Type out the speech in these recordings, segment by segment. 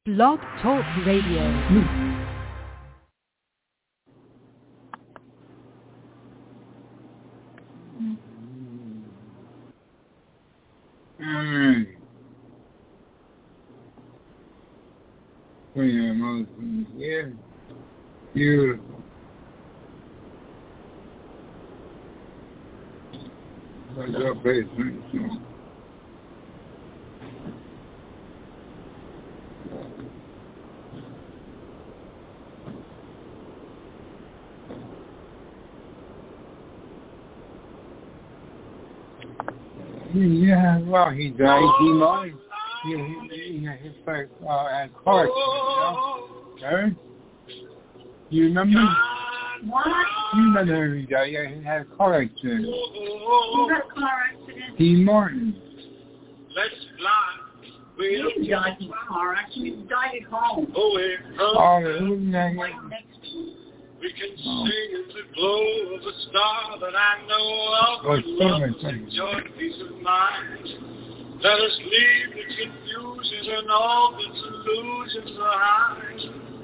Blog Talk Radio. Yeah, beautiful. What's up, basement? Yeah, well, he died. He might. He had his first at Clark. Okay? You remember? What? You remember he died? Yeah, he had a car accident. Who had a car accident? Dean Martin. Let's fly. He didn't die in a car accident. He died at home. Oh, it wasn't that Right next to him. We can sing in the glow of a star that I know of. What's Love and joy, peace of mind. Let us leave the confusions and all the illusions behind.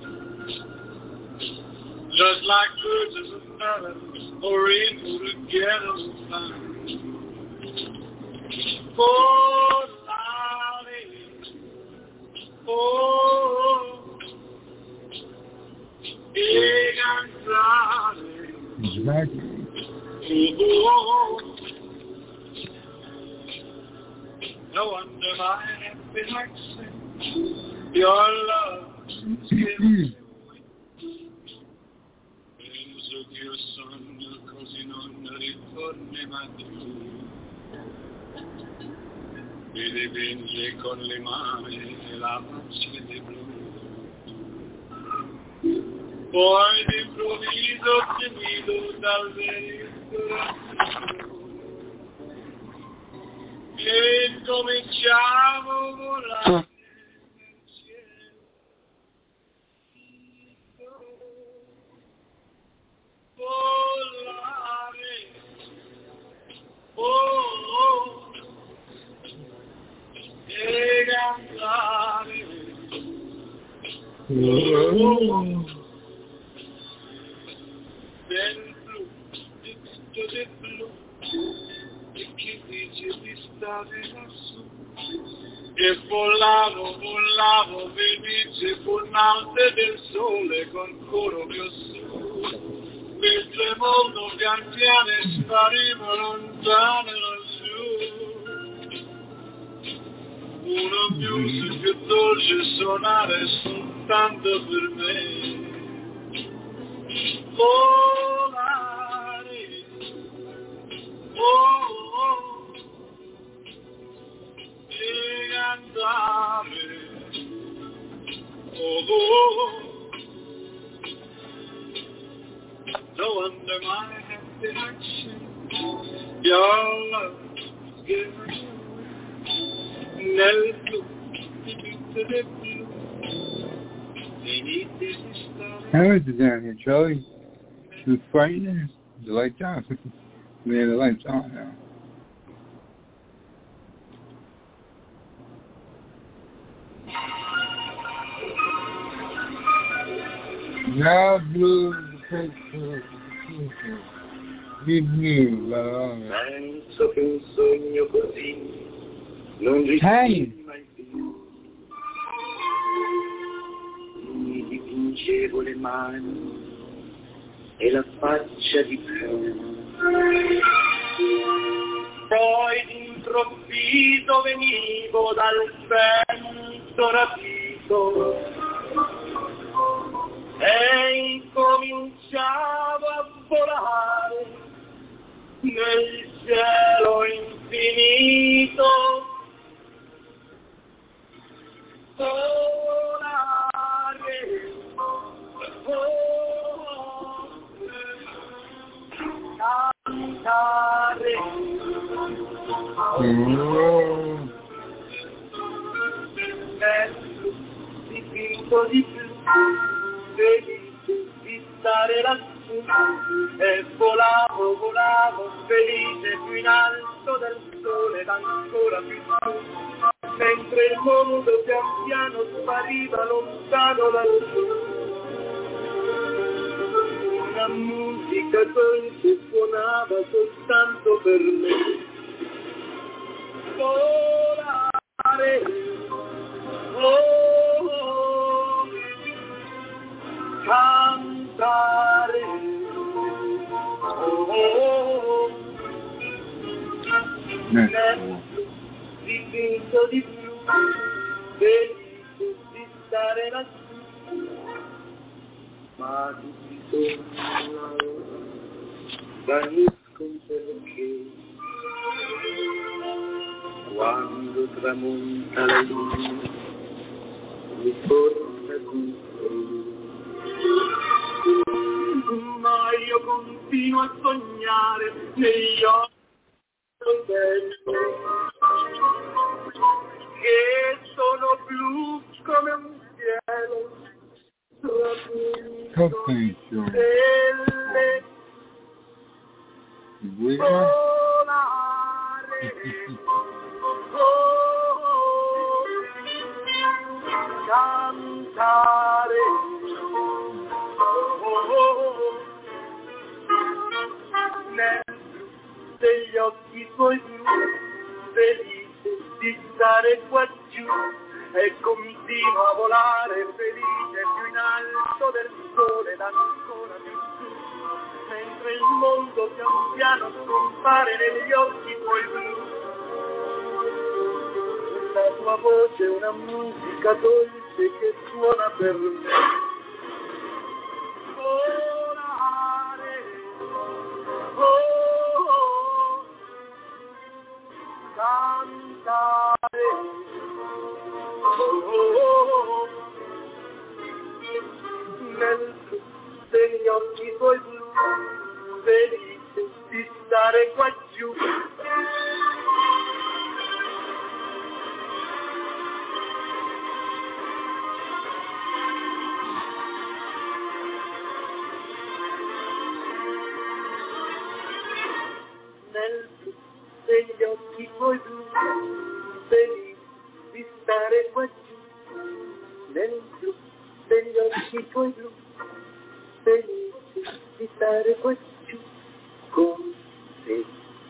Just like birds of a feather, or equal together we'll find. Oh, Lolly, oh, big and Lolly, exactly. oh, no wonder my happy heart sings your love is giving. Penso che io sogno così non ritorni mai più. Mi dipinge con le mani e la faccia di blu. Poi d'improvviso ti vedo dal vento e cominciamo a volare nel cielo. Volare, oh, e cantare, oh, del blu, di tutto del blu, e chi dice di stare lassù, e volavo, felice, fulminante del sole, con coro più su. Mentre il mondo pian piano spariva lontano lassù, una musica più dolce suonare soltanto per me. Volare, oh, e cantare, oh. No wonder my happy heart sings your love is giving nel blu di tutto del blu e niente di stare. How is it down here, Charlie? It was frightening. The lights off. We have the lights on now. Now blue. Penso che un sogno così non ritorni mai più. Mi dipingevo le mani e la faccia di blu. Poi d'improvviso venivo dal vento rapito e incominciavo a volare nel cielo infinito. Volare, oh, cantare, dipinto di più. Felice di stare lassù e volavo felice più in alto del sole ed ancora più su mentre il mondo pian piano spariva lontano lassù. Una musica dolce suonava soltanto per me. Volare, oh, cantare, oh, dipinto di blu, felice di stare lassù, ma tutti sono vaniscono perché quando tramonta la luna ritorna tutto. Ma io continuo a sognare negli occhi che sono blu come un cielo trapunto stelle volare, cantare, nel blu degli occhi tuoi blu, felice di stare qua giù, e continuo a volare felice più in alto del sole ed ancora più su, mentre il mondo pian piano scompare negli occhi tuoi blu. La tua voce è una musica dolce che suona per me. Volare, oh, cantare, oh, nel blu degli occhi tuoi blu, felice di stare qua giù. Nel blu degli occhi tuoi blu, felice di stare qua giù. Nel blu degli occhi tuoi blu, felice di stare qua giù con te.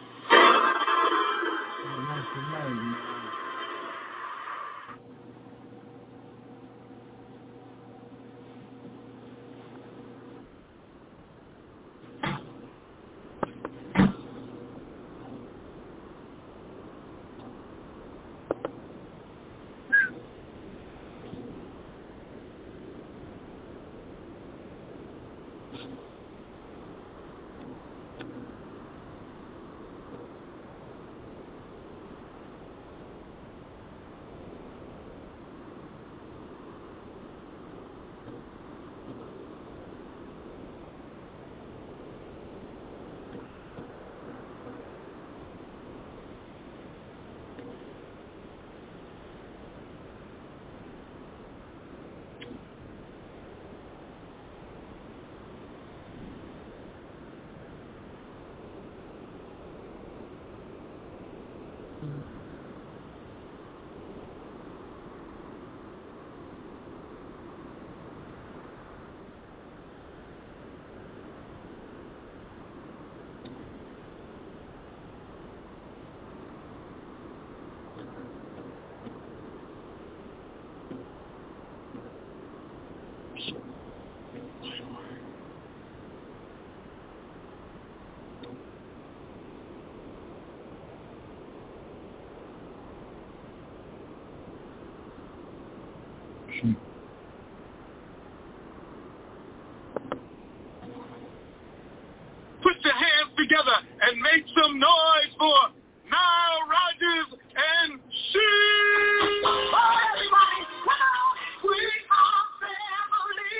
Put your hands together and make some noise for Nile Rodgers and she. Everybody, come on. We are family.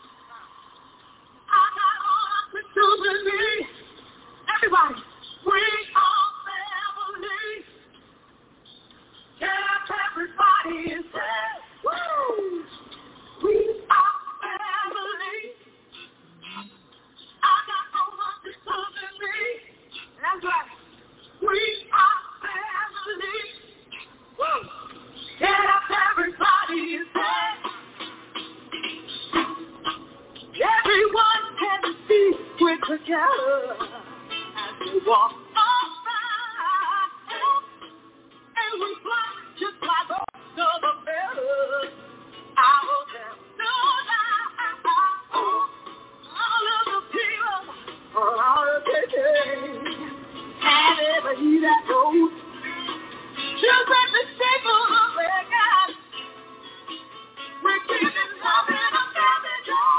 I got all to do with me. Everybody, we are family. Tell everybody and say, woo. We are family. I got all to do with me. That's right. We together as we walk on by, and we fly just like birds of a feather. I will tell all of the people on our vacation, and every he that goes, just let the shape of the red guy. We're keeping love in a family joy.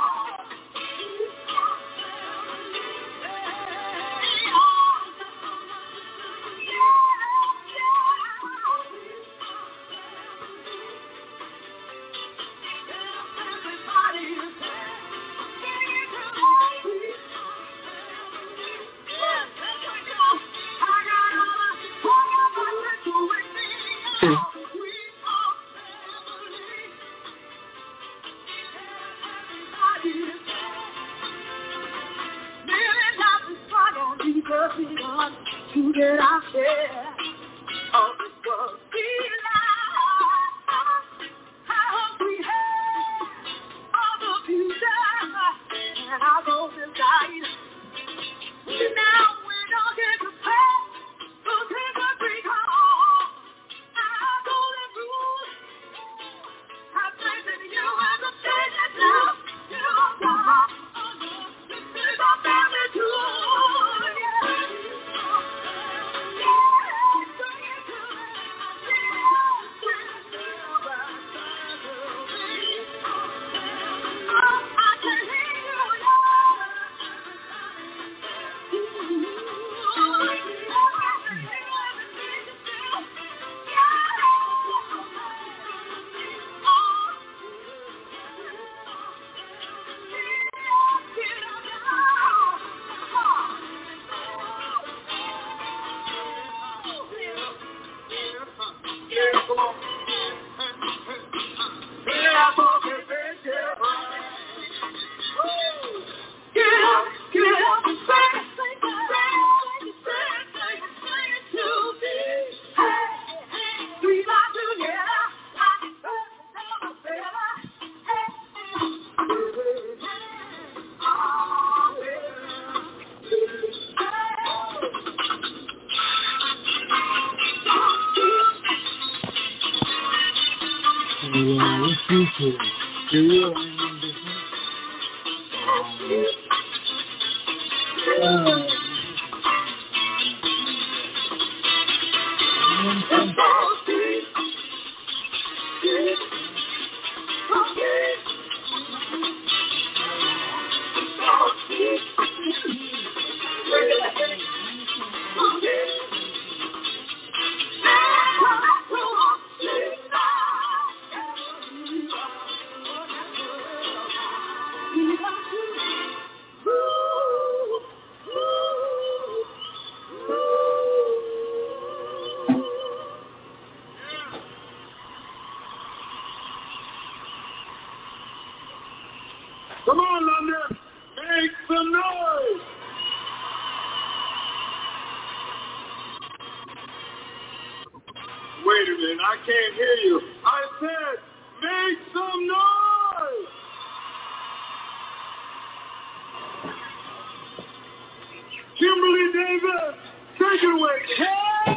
To get out there of this world we life. I hope we have all the future and our goals inside. Now we don't get to pay, so take a break home. Our golden rules, I place in you and the stage is now. You don't stop. This is our family too. Come on, London. Make some noise. Wait a minute. I can't hear you. I said, make some noise. Kimberly Davis, take it away. Hey!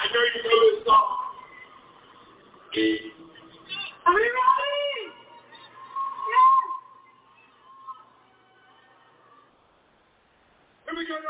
know you know this song. Are we ready? Here we go now.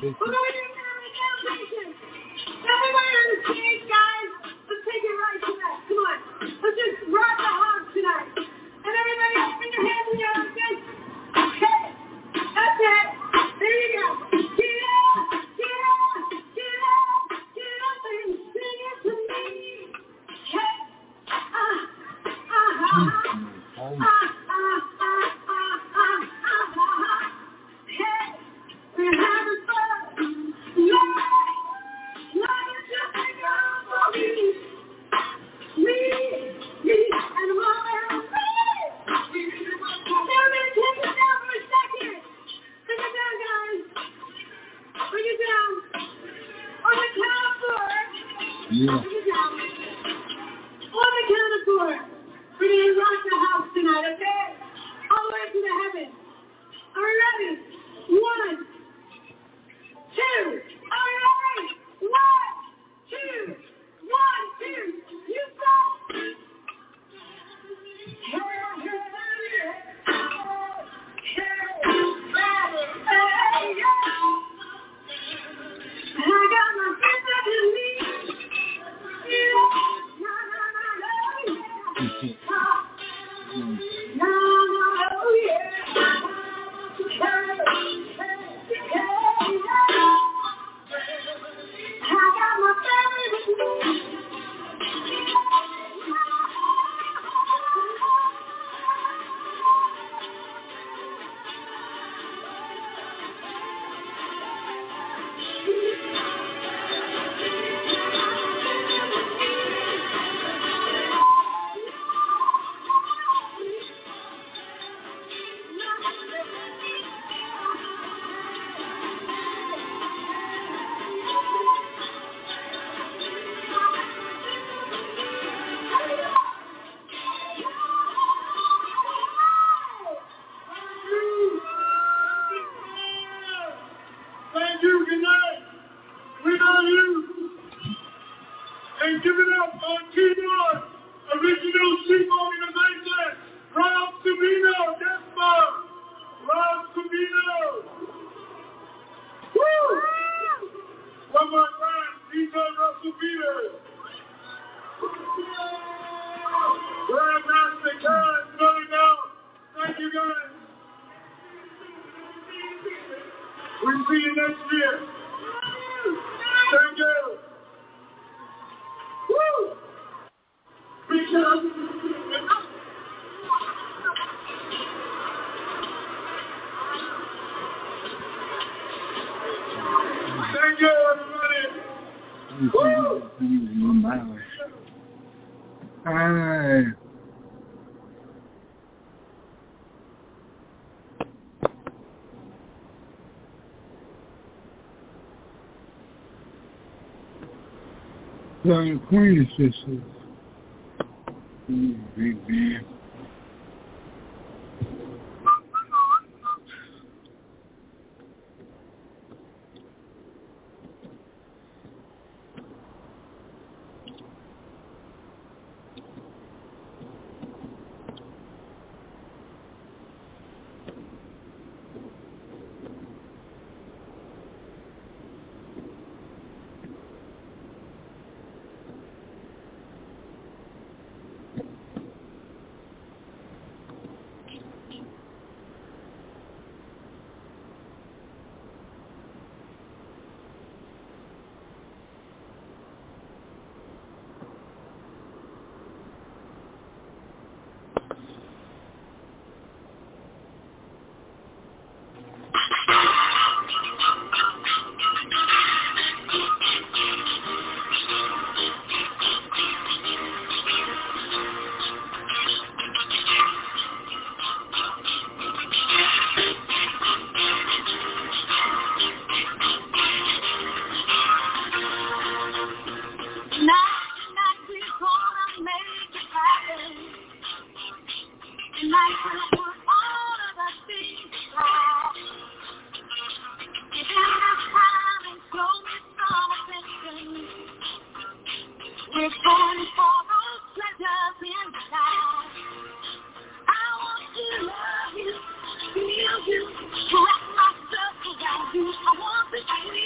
bitches. Everybody on the stage, guys. Let's take it right tonight. Come on. Let's just rock the house tonight. And everybody open your hands and your arms. Okay. That's it. There you go. Get up. Get up. Get up. Get up and sing it to me. Hey. Hey. We're having fun. Yeah. Yeah. On the count of 4, we're going to rock the house tonight, okay? All the way to the heavens. Are we ready? 1, 2. Are we ready? 1, 2. 1, 2. You stop. I got my friends up in me. Thank you, good night. We love you. And give it up on keyboard, original sheep organization, Rob Sabino, Desmond, Rob Sabino. Woo! One more time, DJ Russell Peters. Grandmaster Karen, filling out. Thank you guys. We'll see you next year. Thank you. Woo! Because thank you, everybody. Woo! Hi. The Queen sisters. Big man. I want to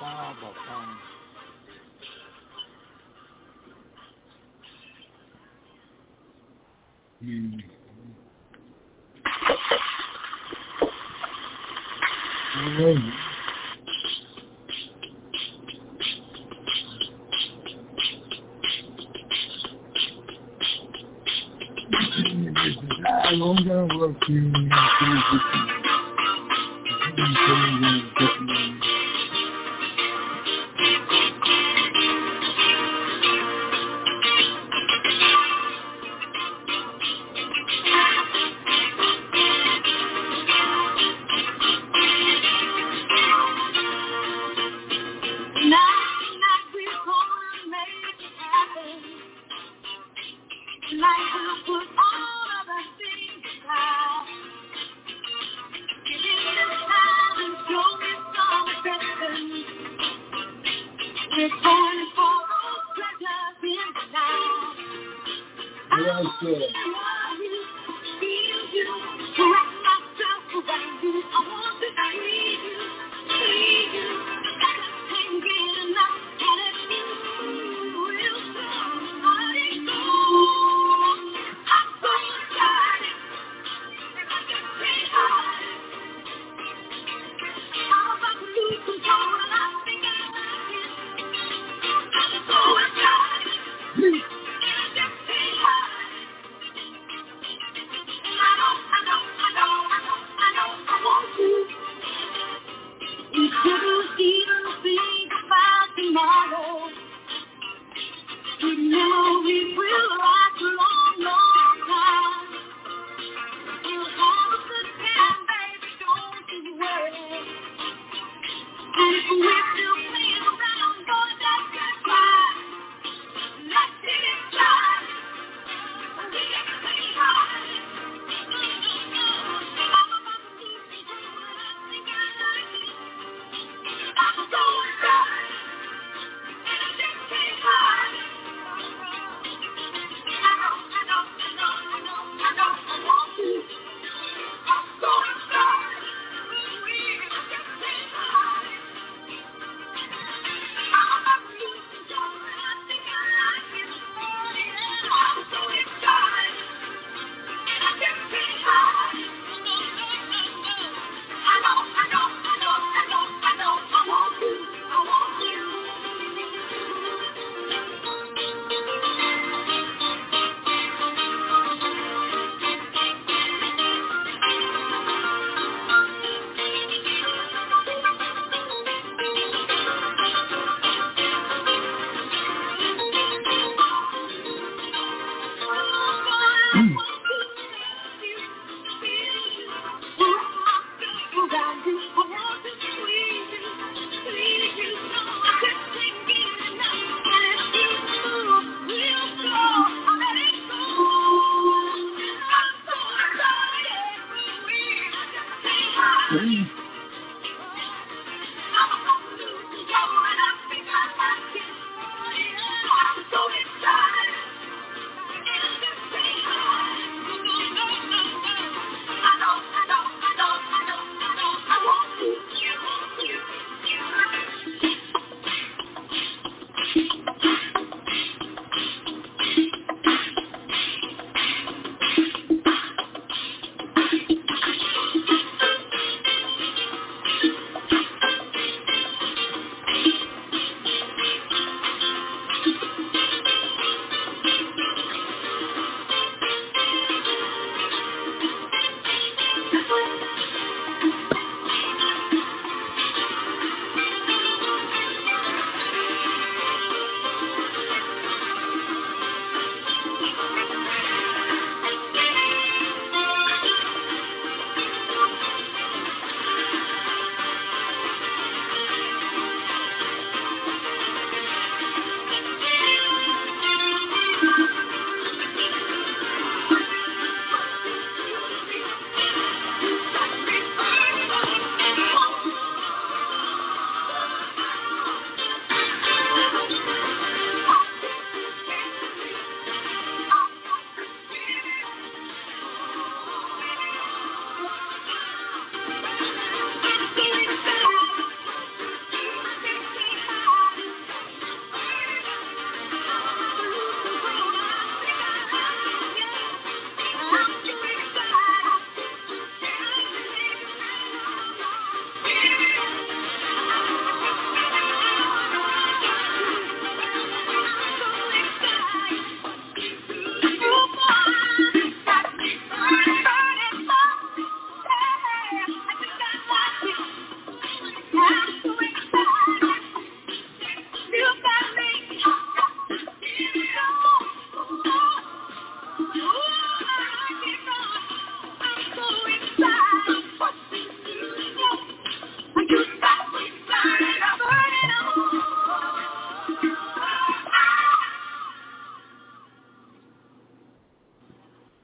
bacana. I'm gonna work you.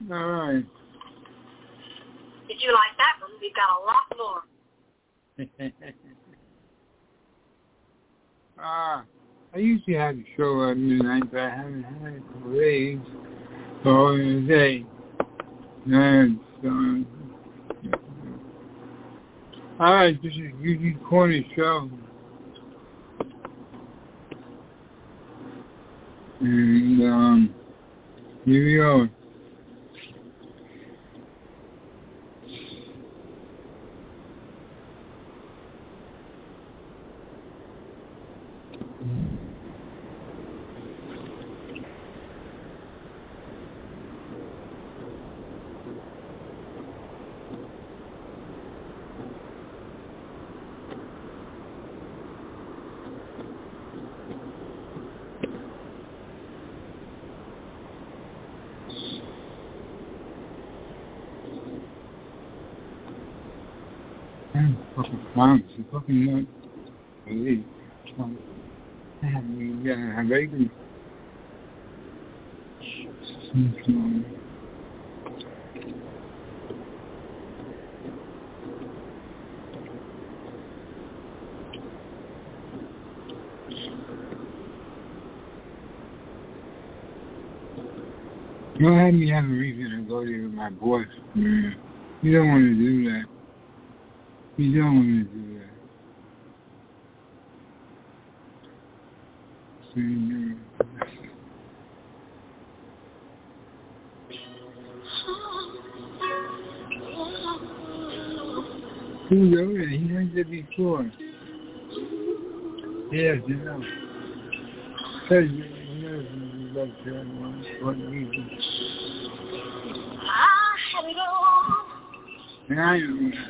All right. Did you like that one? We've got a lot more. I usually have a show at midnight, but I haven't had it for days. So today, and all right, this is Eugene Corner's show. And here we go. Fucking clowns, you fucking nut. Really? Yeah, bacon. Don't have me have a reason to go there with my boys, man. You don't want to do that. You don't want to do that. Who's over there? He heard that before. Yes, you know. Because you know like that one. What reason? I had it all. And I know that.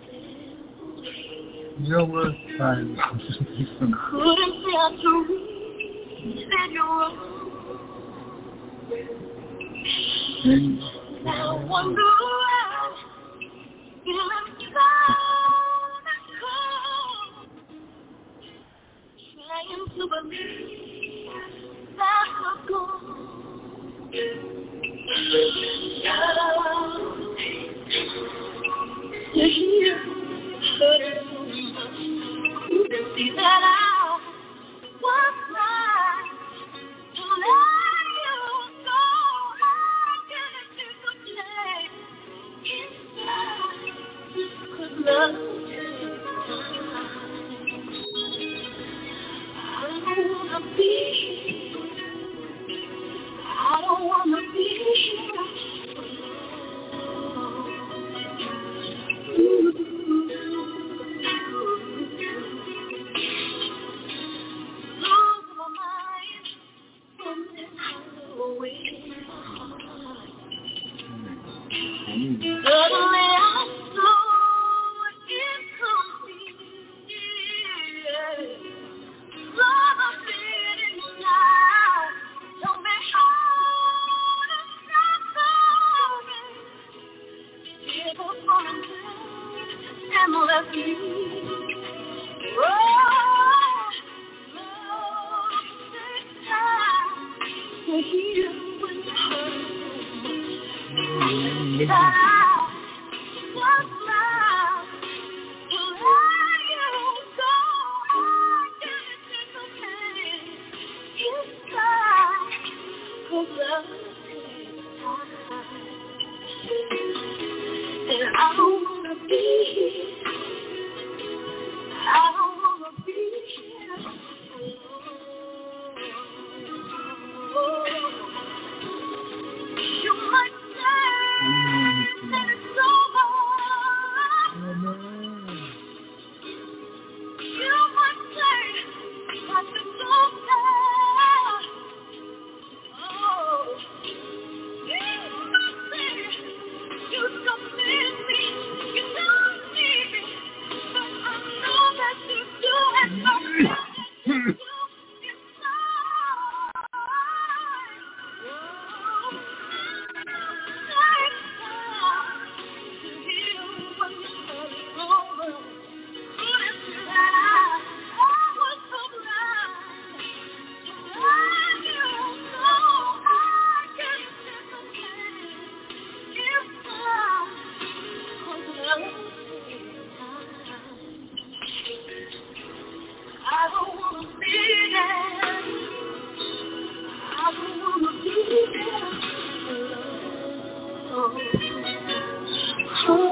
Your work time. Couldn't bear to read your own. Now I wonder why you left the cold. Trying to believe that I'm gone. Couldn't see that I was right to let you go. I didn't think of change inside. Could love change? I don't wanna be here. I don't wanna be here. Suddenly I saw it coming. Love I feel inside. Tell me how to stop going. Give up on me and let me. Oh, love takes time to heal when it hurts. That I was blind to let you go. I didn't think of pain inside, 'cause love takes time. And I don't wanna be here. I don't wanna be here alone. You might say that it's over. You might say that it's over. Oh, you might say you don't need me, you don't need me, but I know that you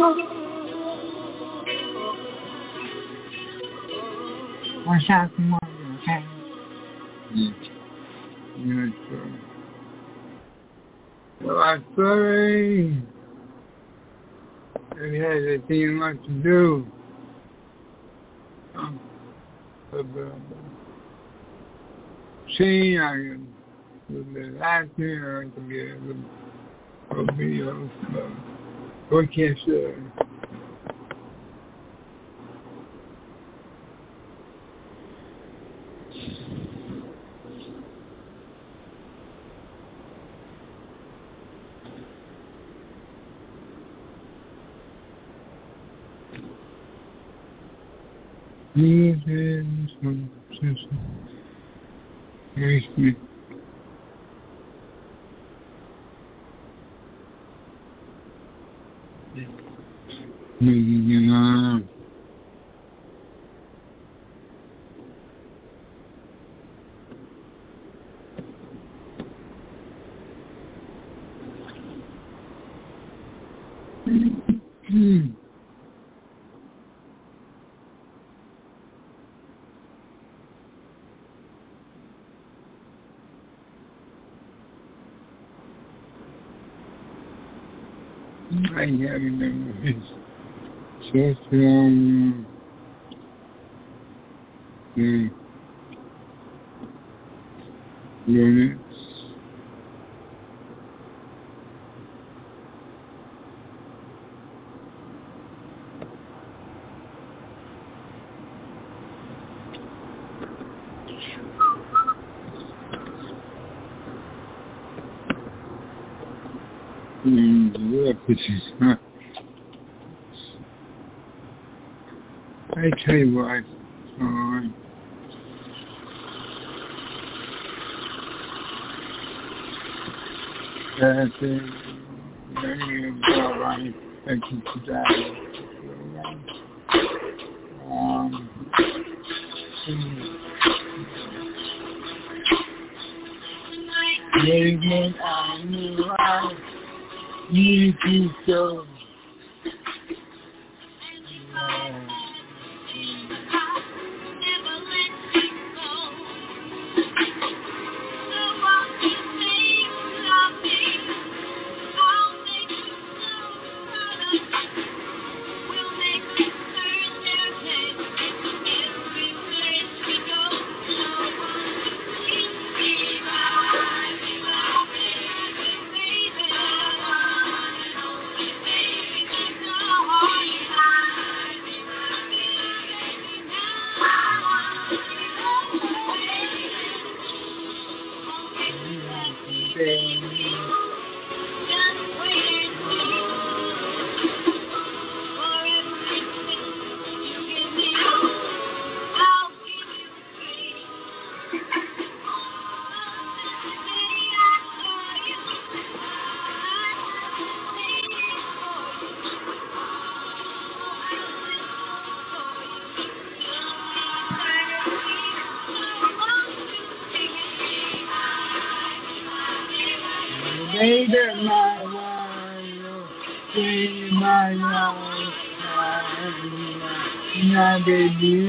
What's that one? Okay. Yes, sir. Well, I'm sorry. It has a thing what to do. See, I can be laughing or I can get a video. What can I say? I can't remember his just units. I tell you what, that's it. Thank you for that. Movement, I knew I need you so. My baby,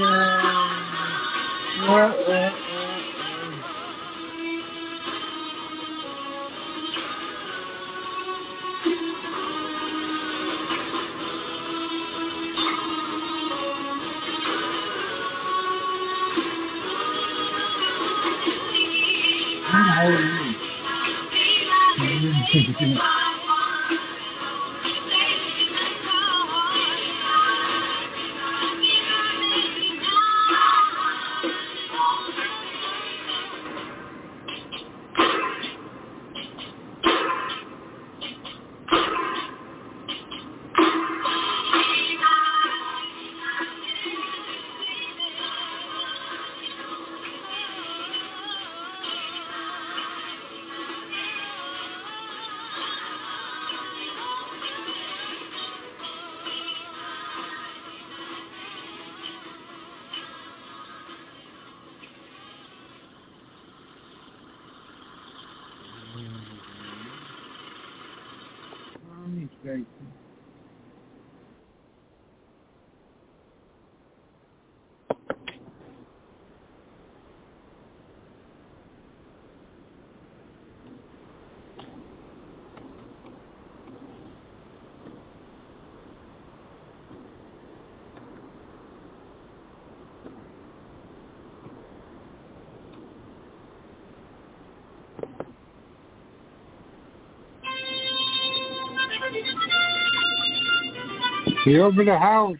Get over the house.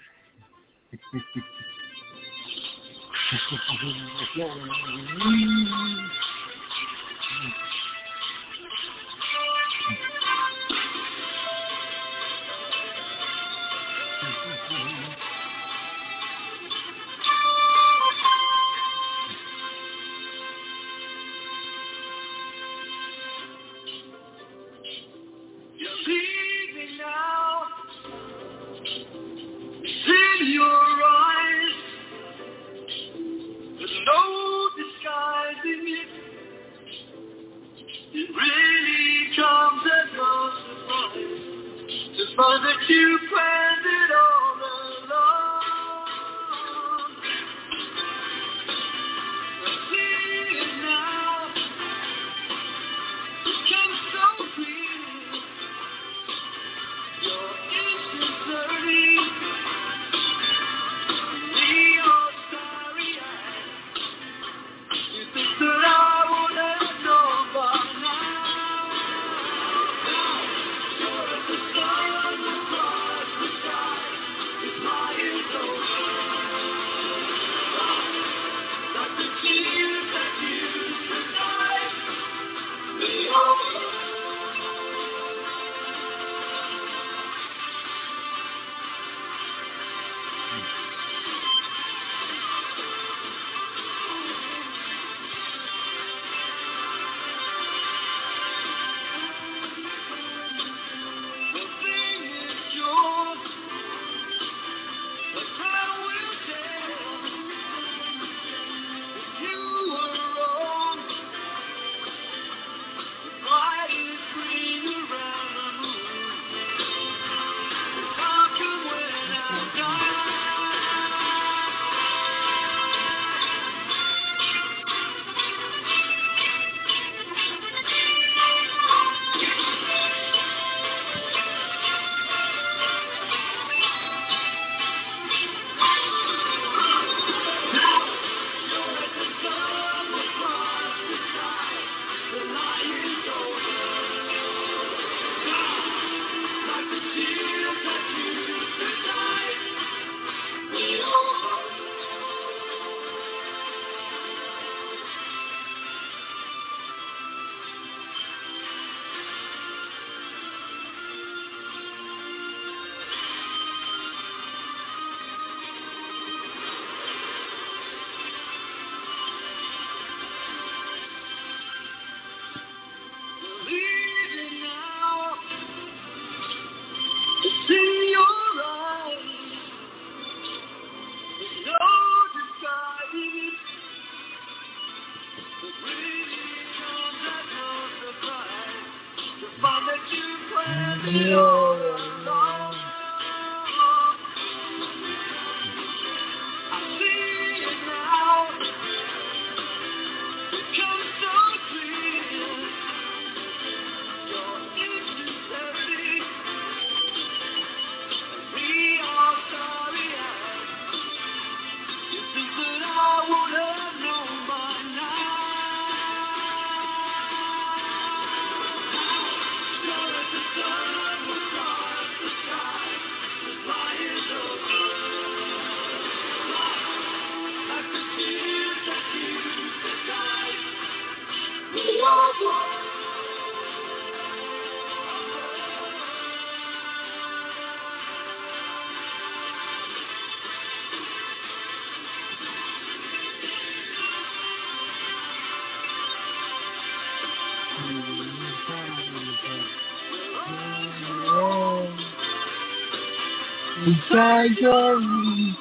Inside your room,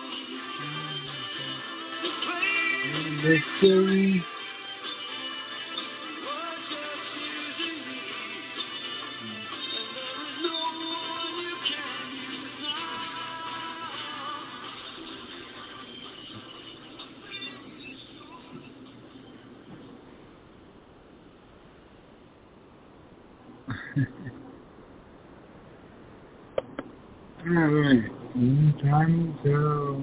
mystery. Alright, time to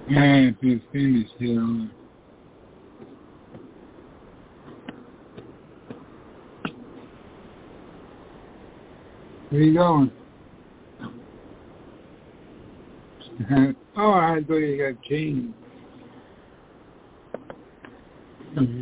And if you finish here on where you going? Oh, I thought you got changed. Mm-hmm.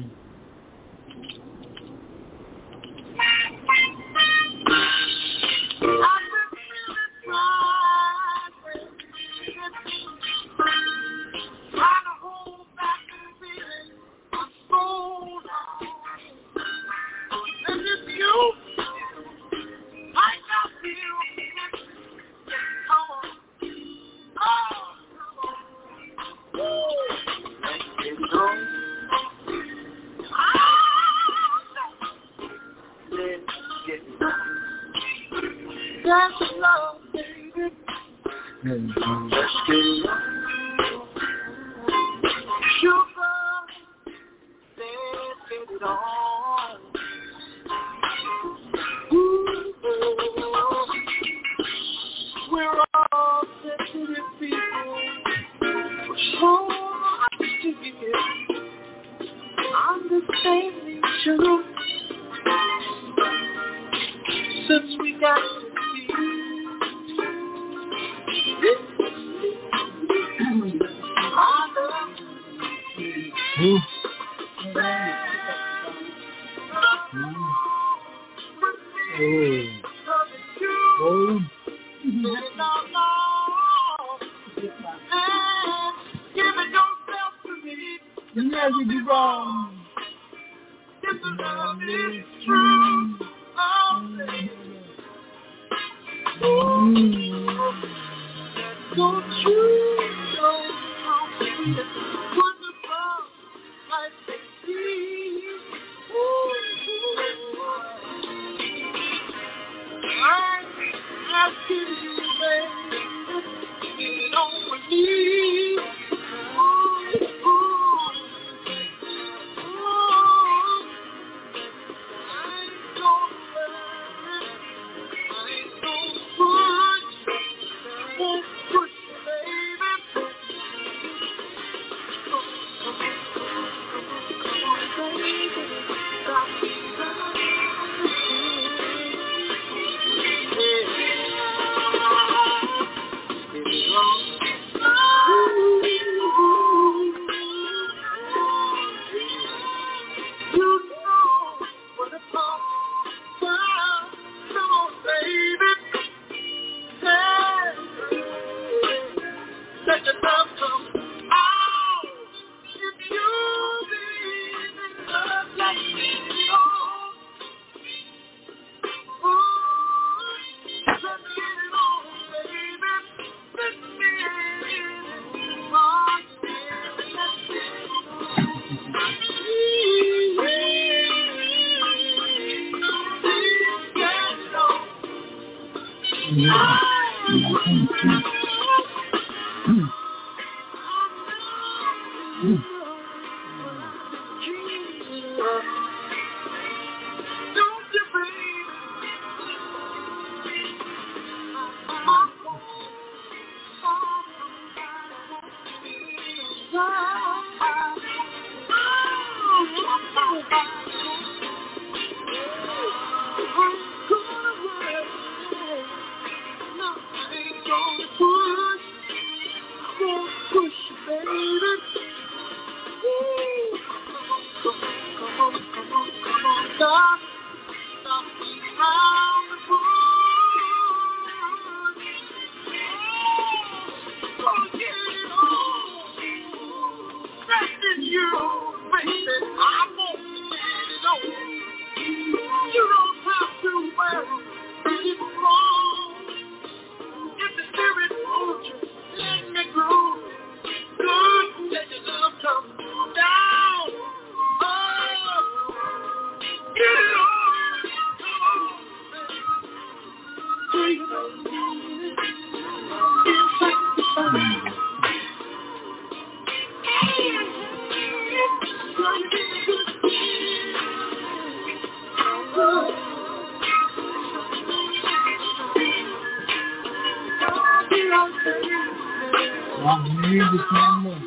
music number.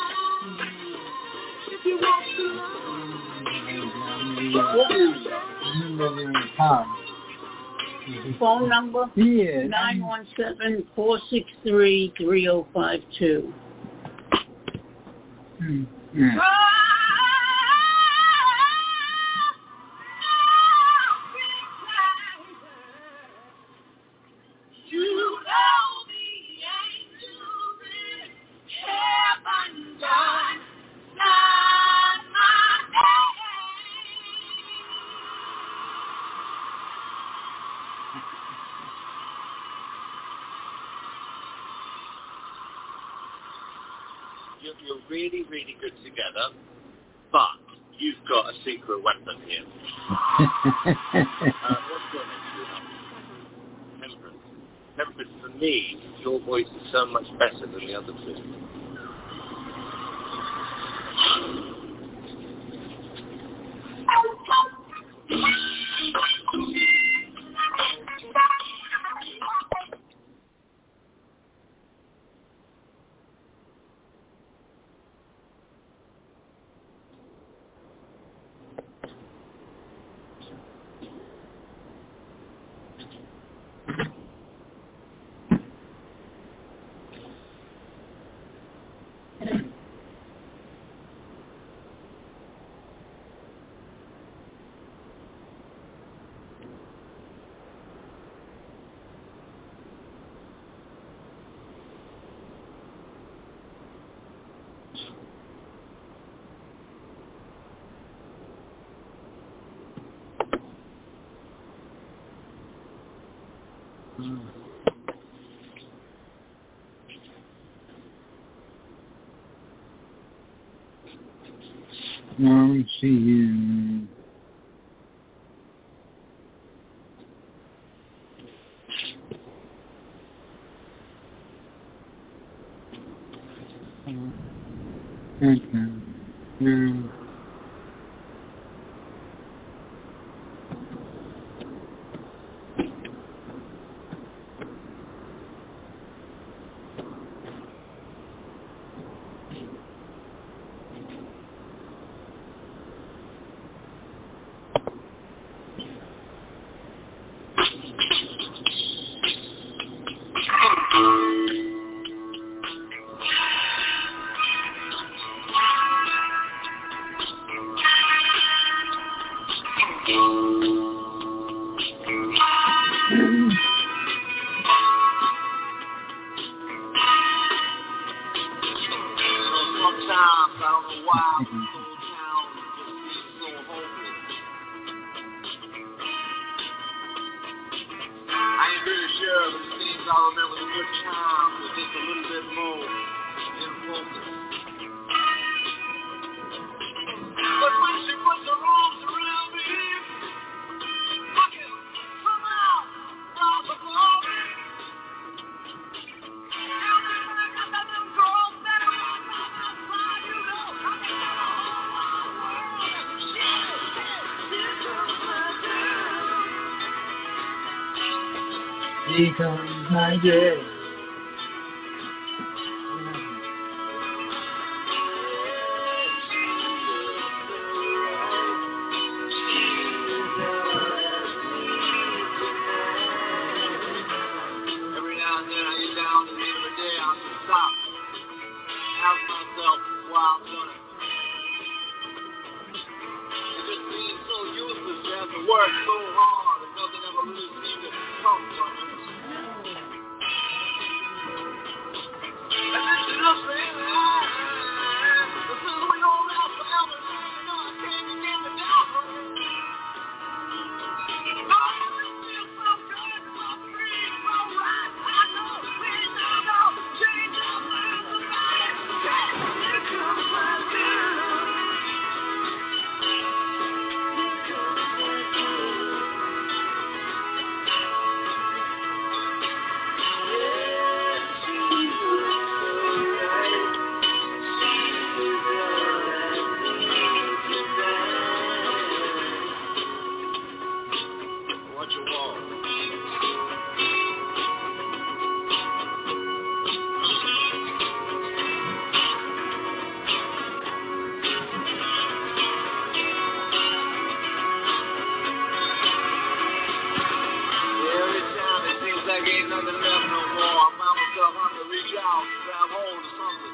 Phone number? Yeah. 917-463-3052. Yeah. You're really, really good together, but you've got a secret weapon here. What's your name? Temperance. Temperance, for me, your voice is so much better than the other two. Now we see you. Okay. Here comes my day. ain't nothing left no more. I found myself having to reach out, grab hold of something.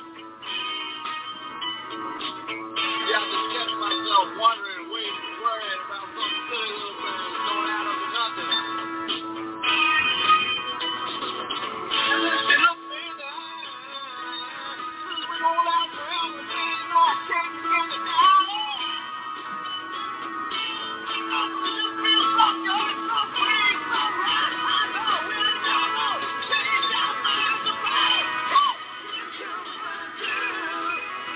Yeah, I just catch myself wondering, waiting, worrying about some silly little thing that don't add up to nothing. And then she looked me in the eye. Since we gon' last forever, she ain't no I can't get it down. I just feel so good, so free, so right. I know we never know. Change our minds to play. Hey, you choose what to do.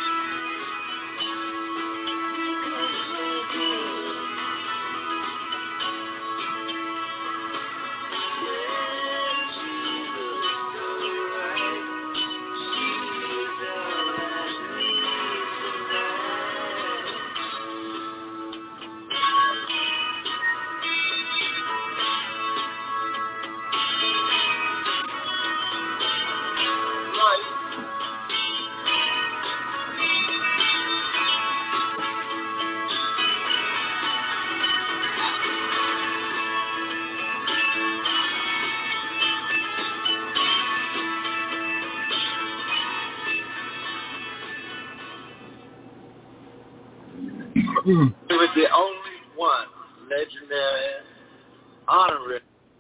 He was the only one legendary honorary.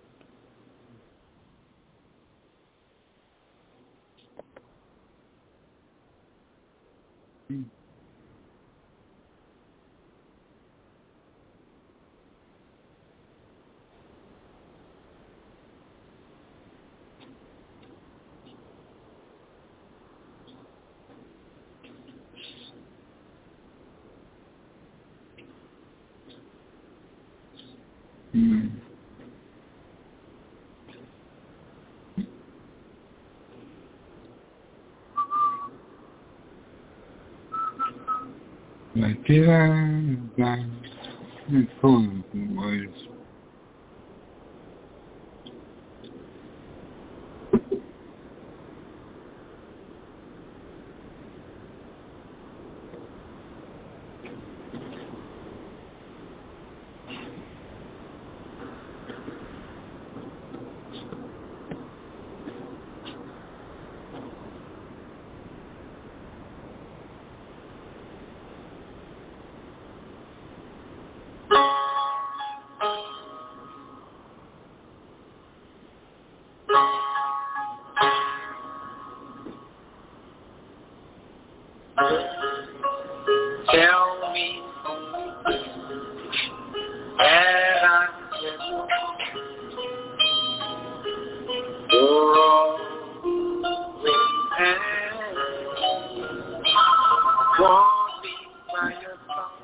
La tierra de todo como es. Tell me that I can go and call me by your phone,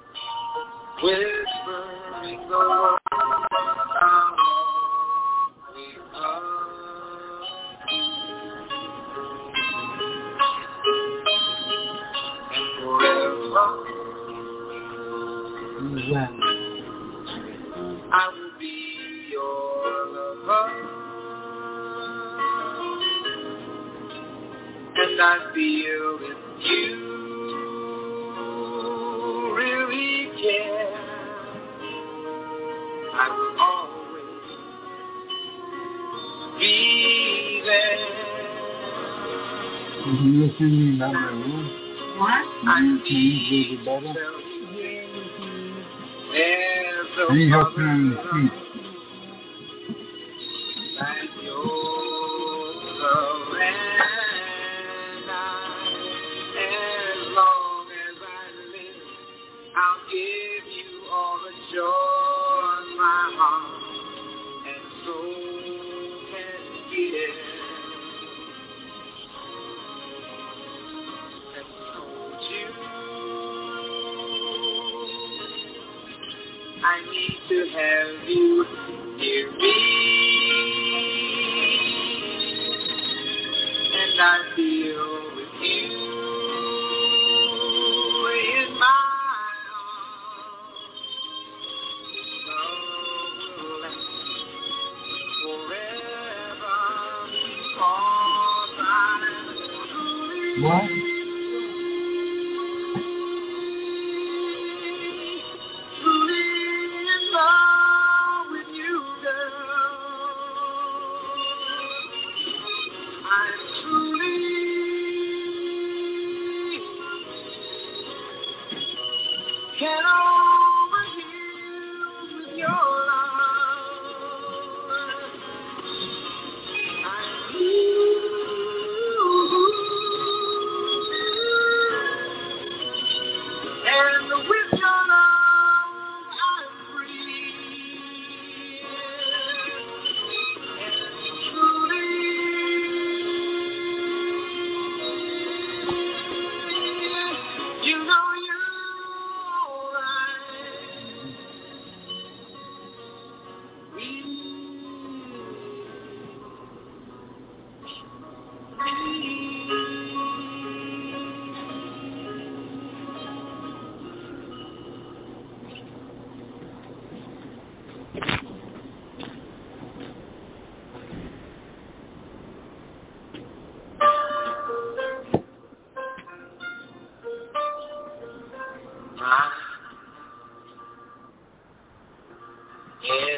whispering the words I'll always love you. I will be your lover, and I feel if you really care, I will always be there. You listening to that room? What? I need need to better. There's no I need help on the street. and your love and I, as long as I live, I'll give you all the joy my heart and soul can give. And hold you. I need to have you near me, and I feel with you in my arms. Love will last forever, 'cause I'm truly What? in love with you, girl.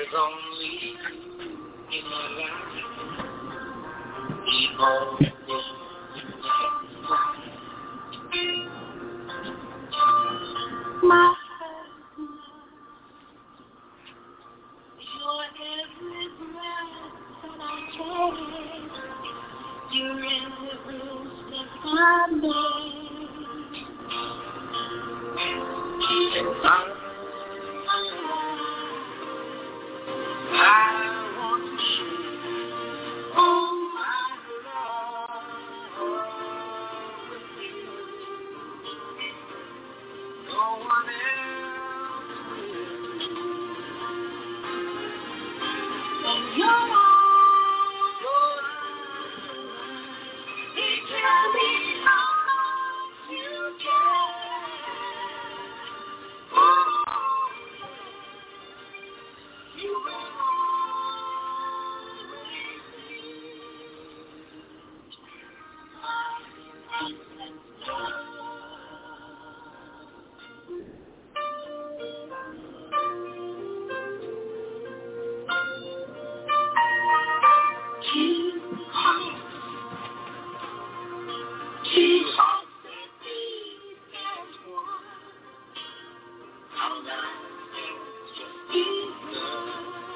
There's only you in my life. Keep on my your every breath that I take, your every step I make, and I want to share all my love with you. No one else will. And you're all they tell me how much you care. Oh, you will always be my Two hearts that beat as one. How nothing just begun.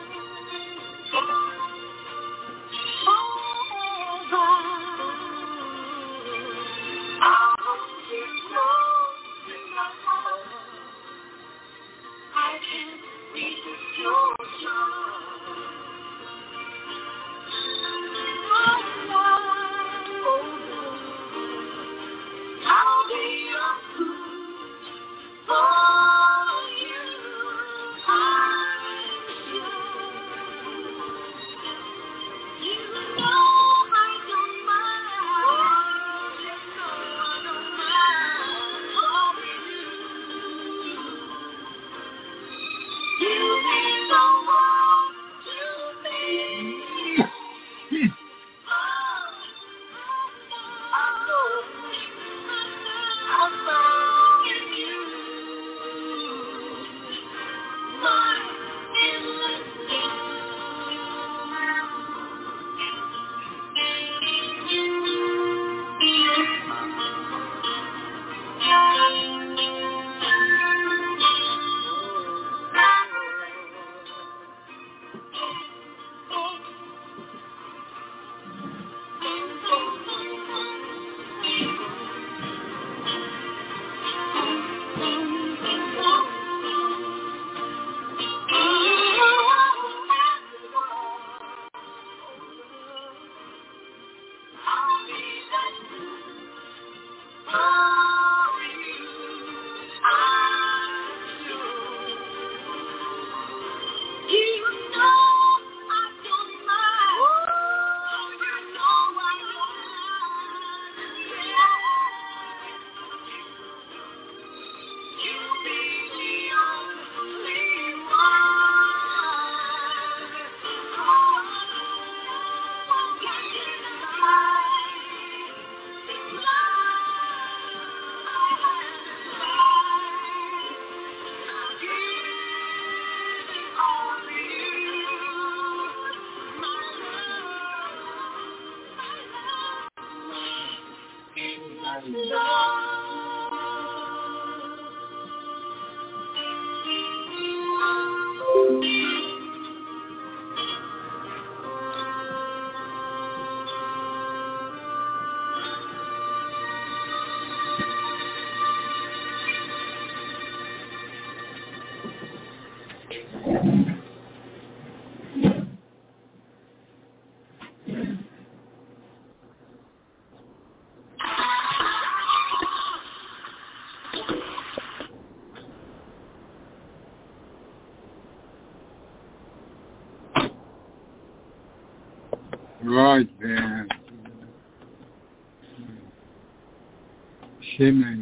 Forever, I'll hold you close in my heart. I can't resist your charm. I'll be your food for you. I'm sure you know I don't mind. You know I don't mind. You mean the world to me. I know I found in you my endless Right there. Shimmy.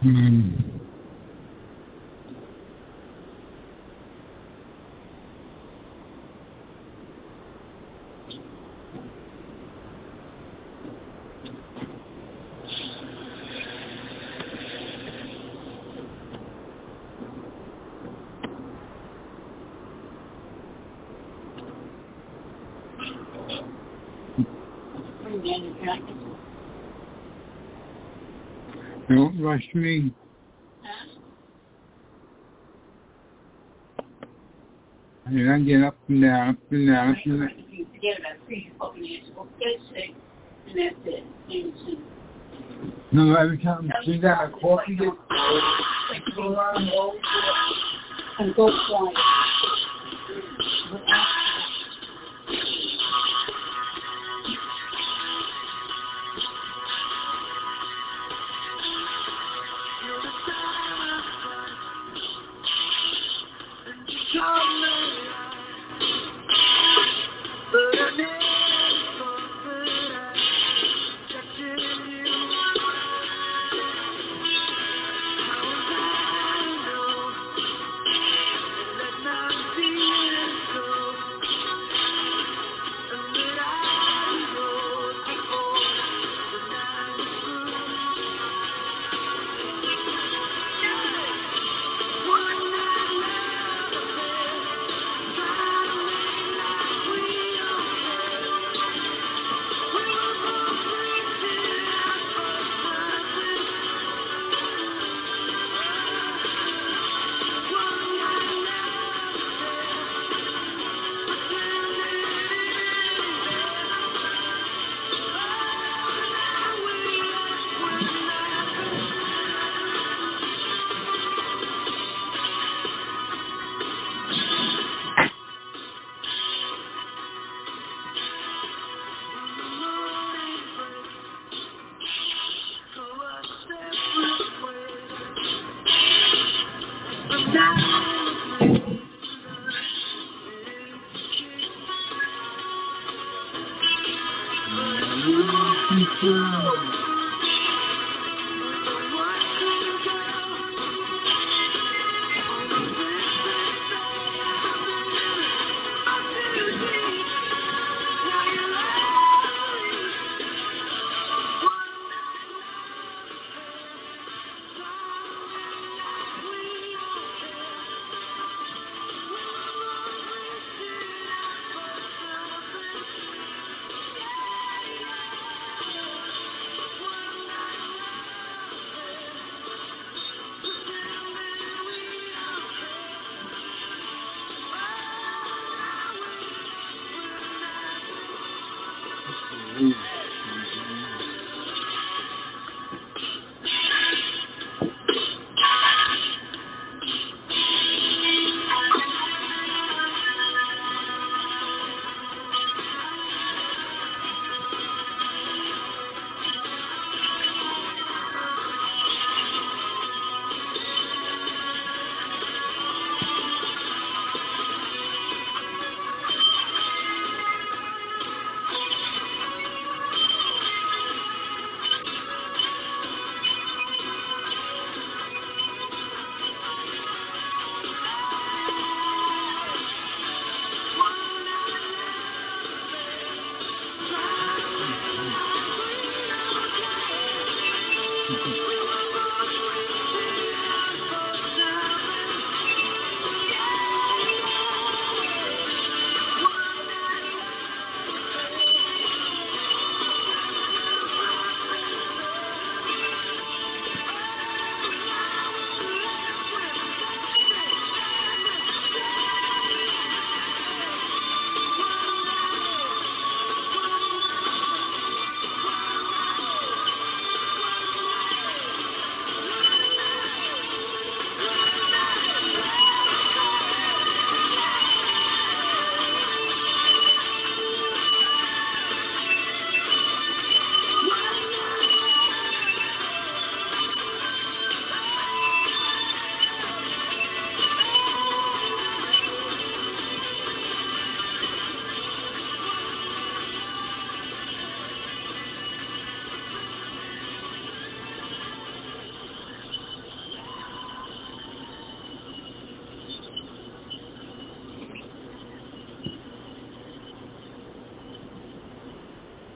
Don't rush me. And I get up and down, up and down, up and down. If you forget about 3 fucking years, well, get sick, and that's it. Maybe soon. No, every time I see that, my coffee gets... And go quiet.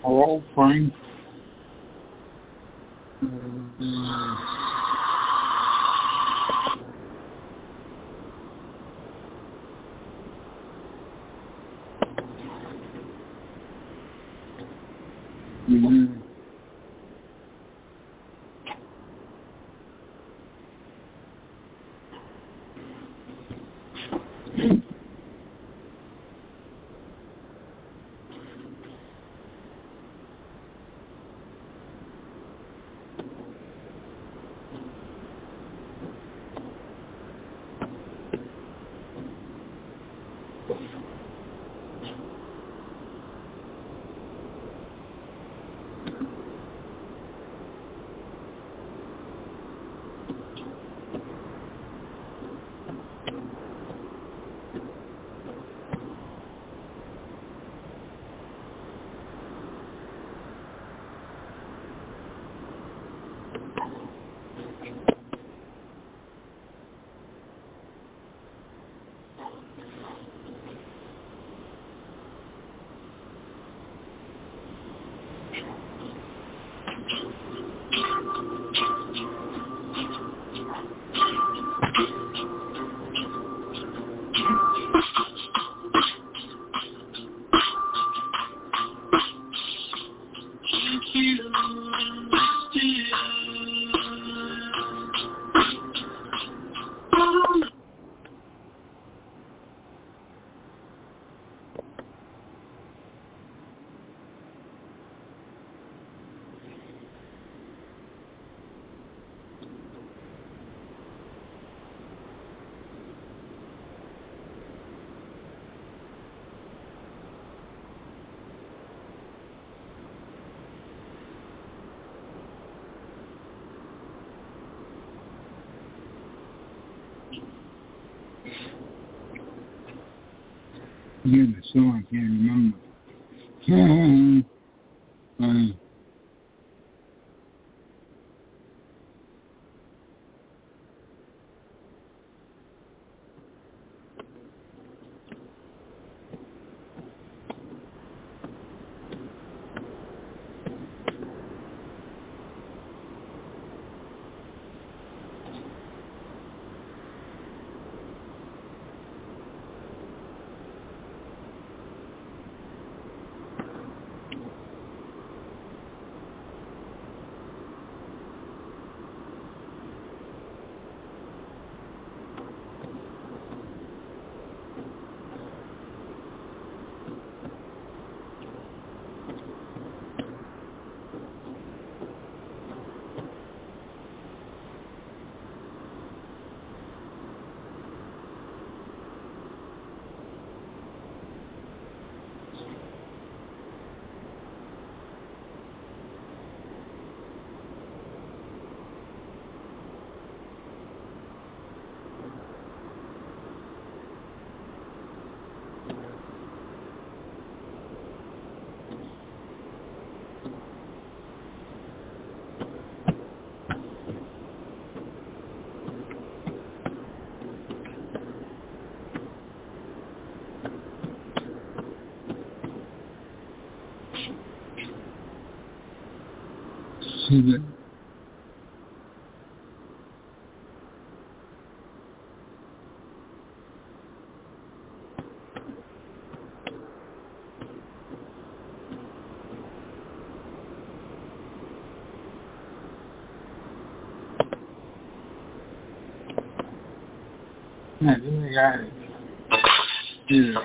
Hello, Frank. Yeah, the song, I can't remember. See that? Yeah, you got it. Yeah.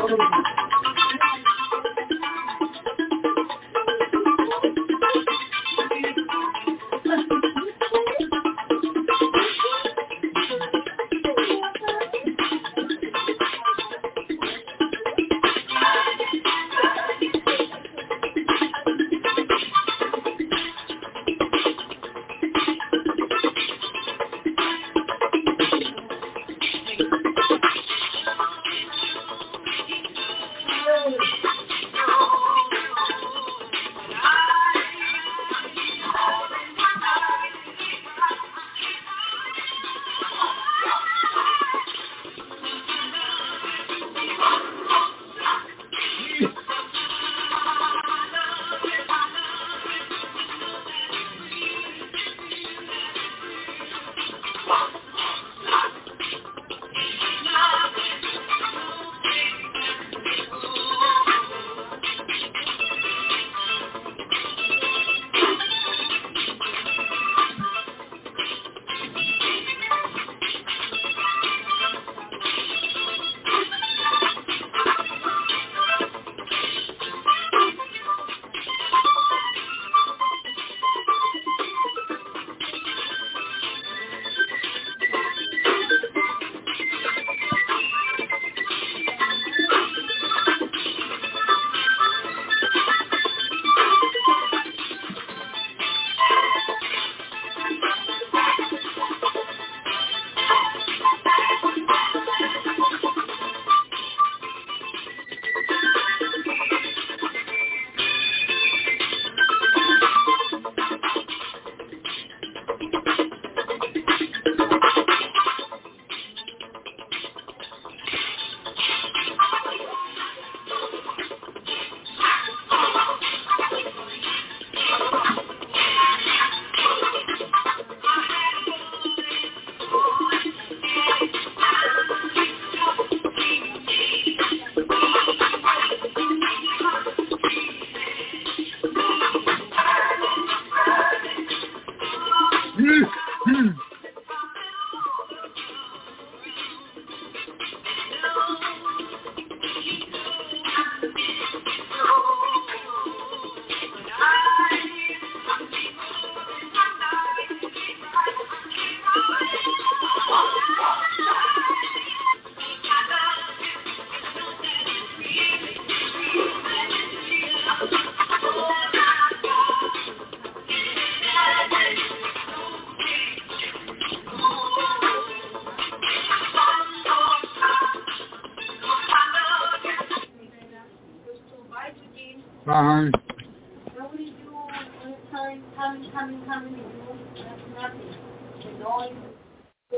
Fine. What do you do when it's time, coming, and that's nothing. And all you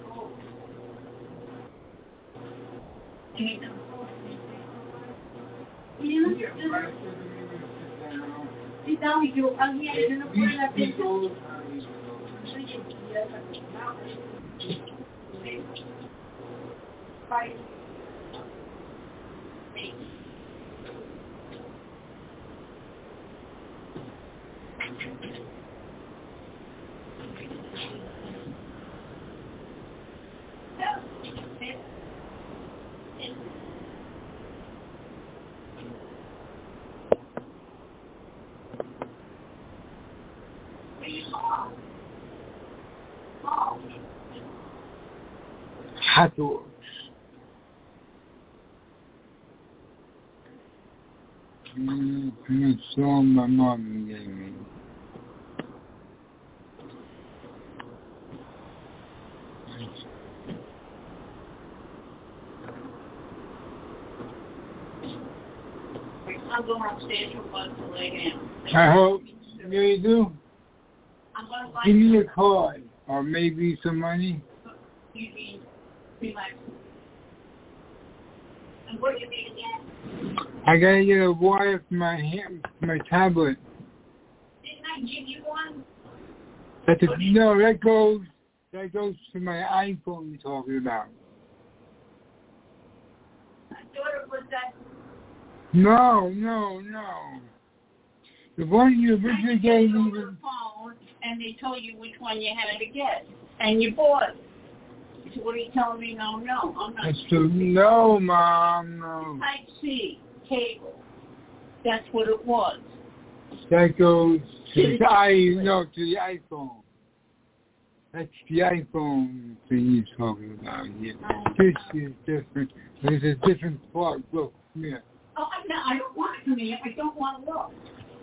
sit down y yo, alguien, yo no puedo la atención. Bye. Hot dogs. It's all my mom gave me. I'm going upstairs for one to lay down. I hope you do. I'm going to find Give me a card or maybe some money. you be relaxed. And what you be again? I gotta get a wire for my tablet. Didn't I give you one? No, that goes to my iPhone you're talking about. I thought it was that. No. The one you originally gave me was... phone, and they told you which one you had to get, and you bought it. So what are you telling me? No, I'm not. It's no, Mom, no. Type C, cable. That's what it was. That goes to the iPhone. That's the iPhone thing you're talking about here. This is different. There's a different part. Look, yeah. Oh, no, I don't want to come in. I don't want to look.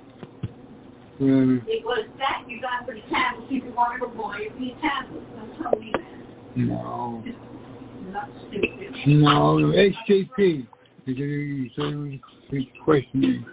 It was that you got for the tablet. People wanted to buy it for your tablet. Don't tell me that. No. Not stupid. No, HJP. He's questioning.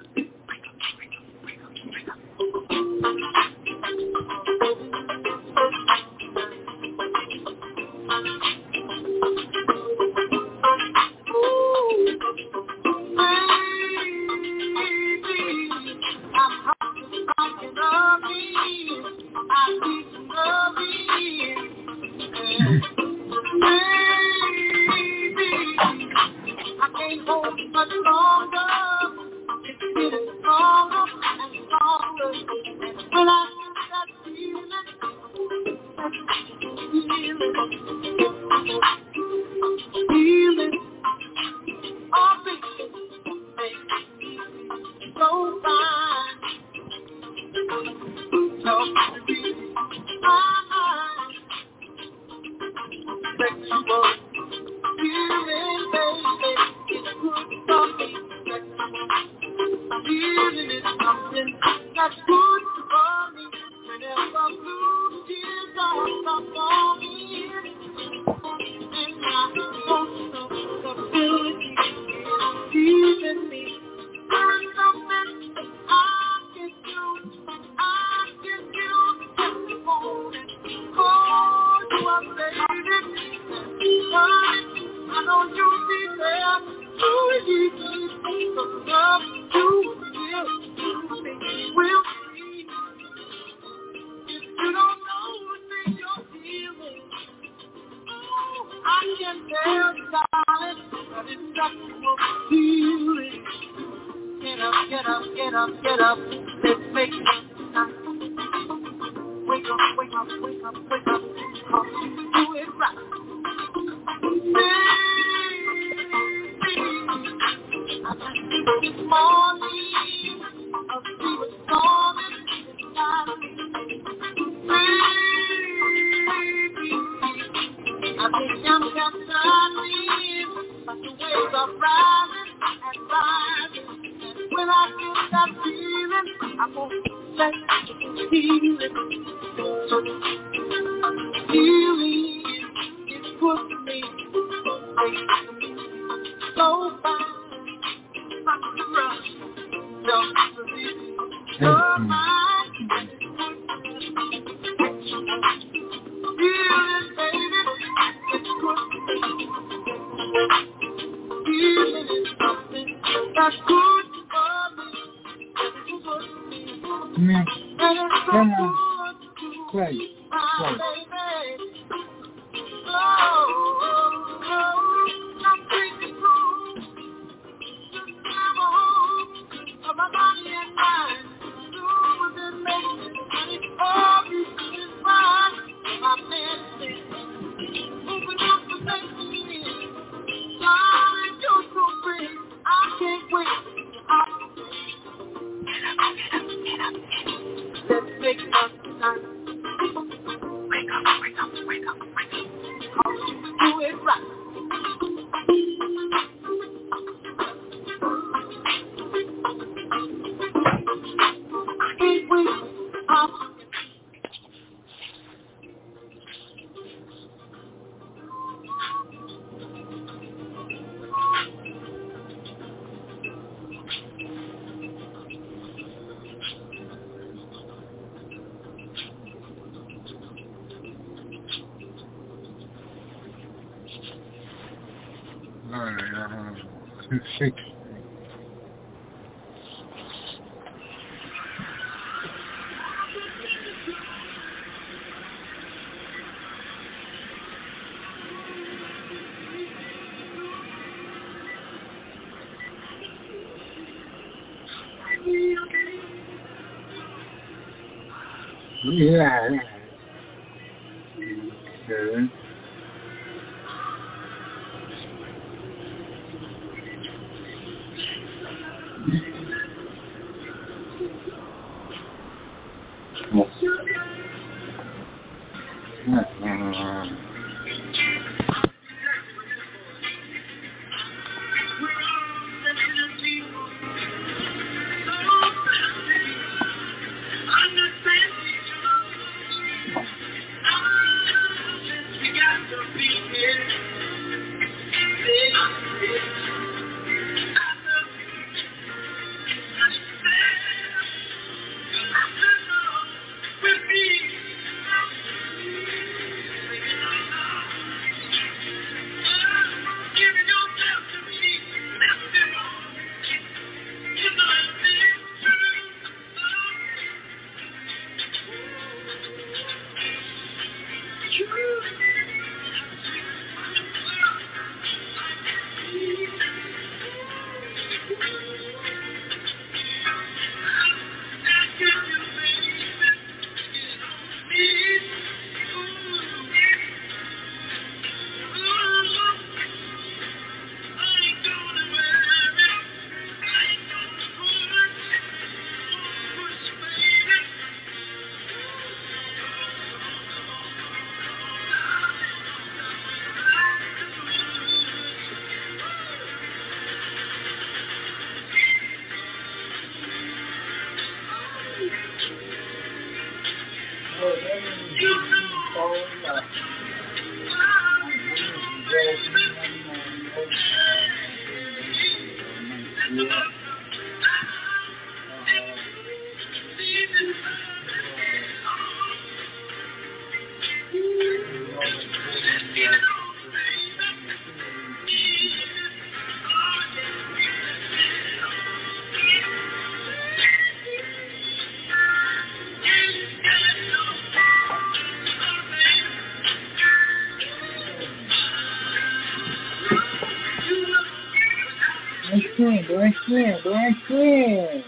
Yeah. Okay. Black.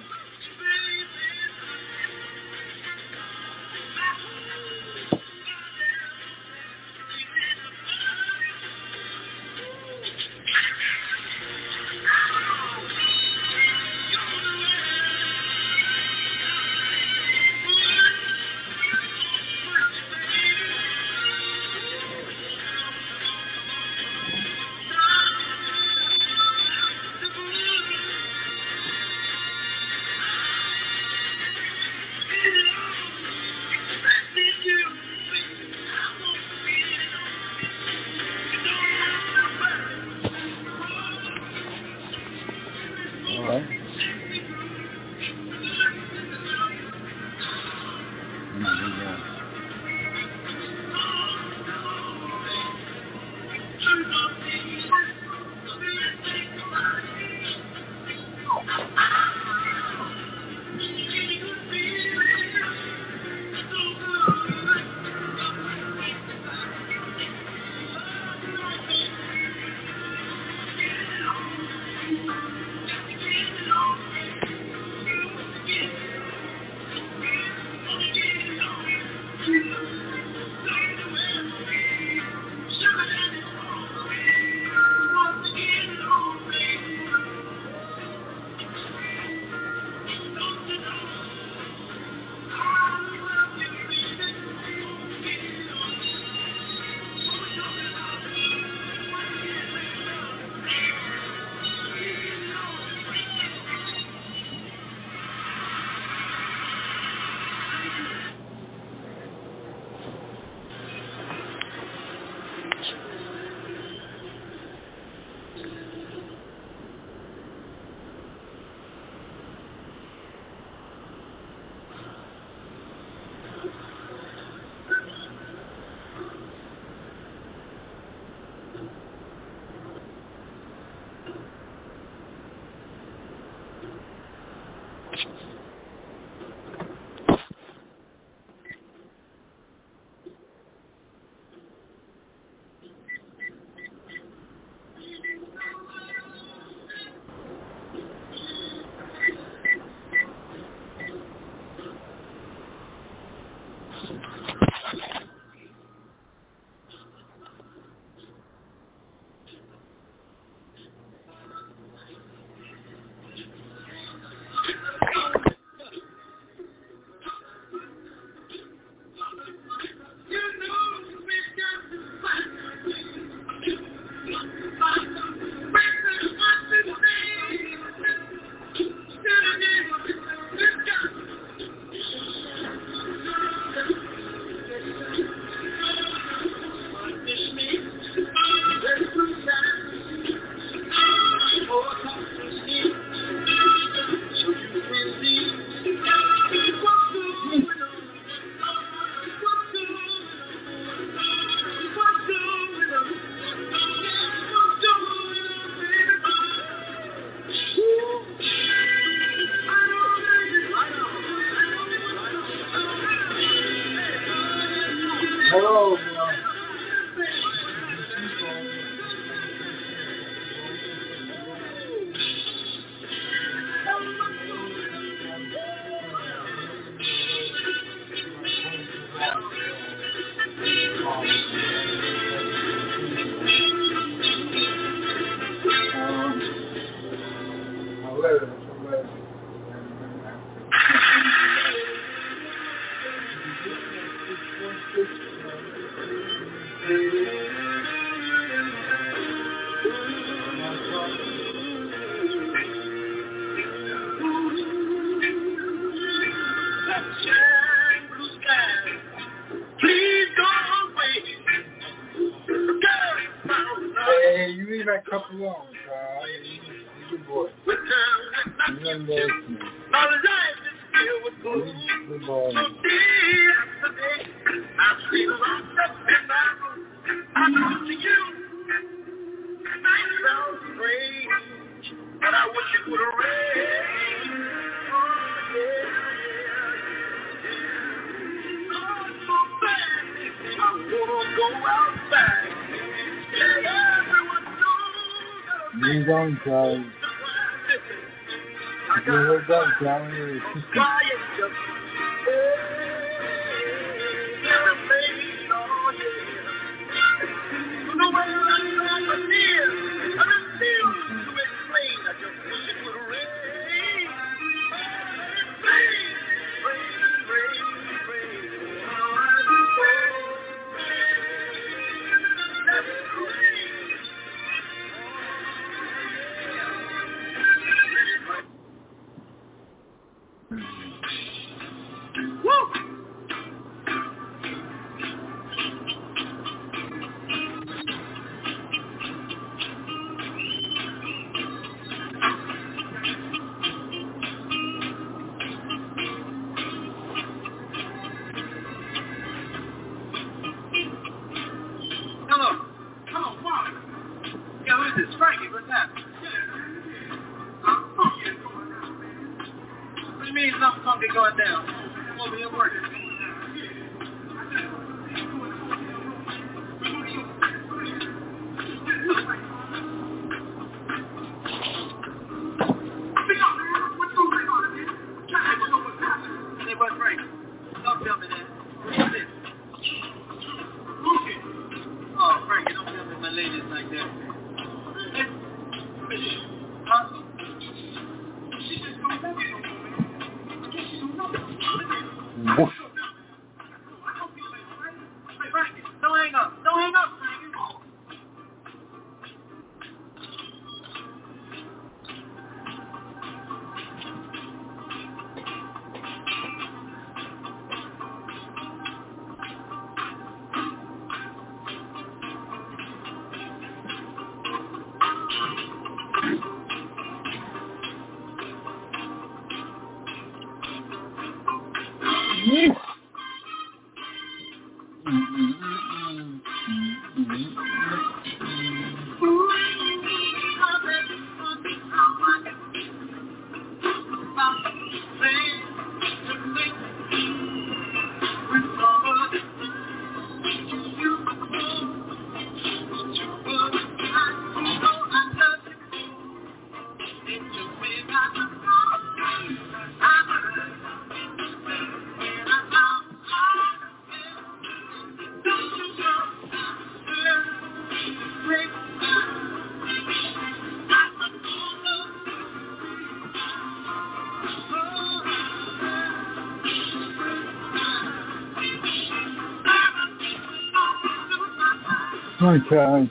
You heard that, Johnny? Okay.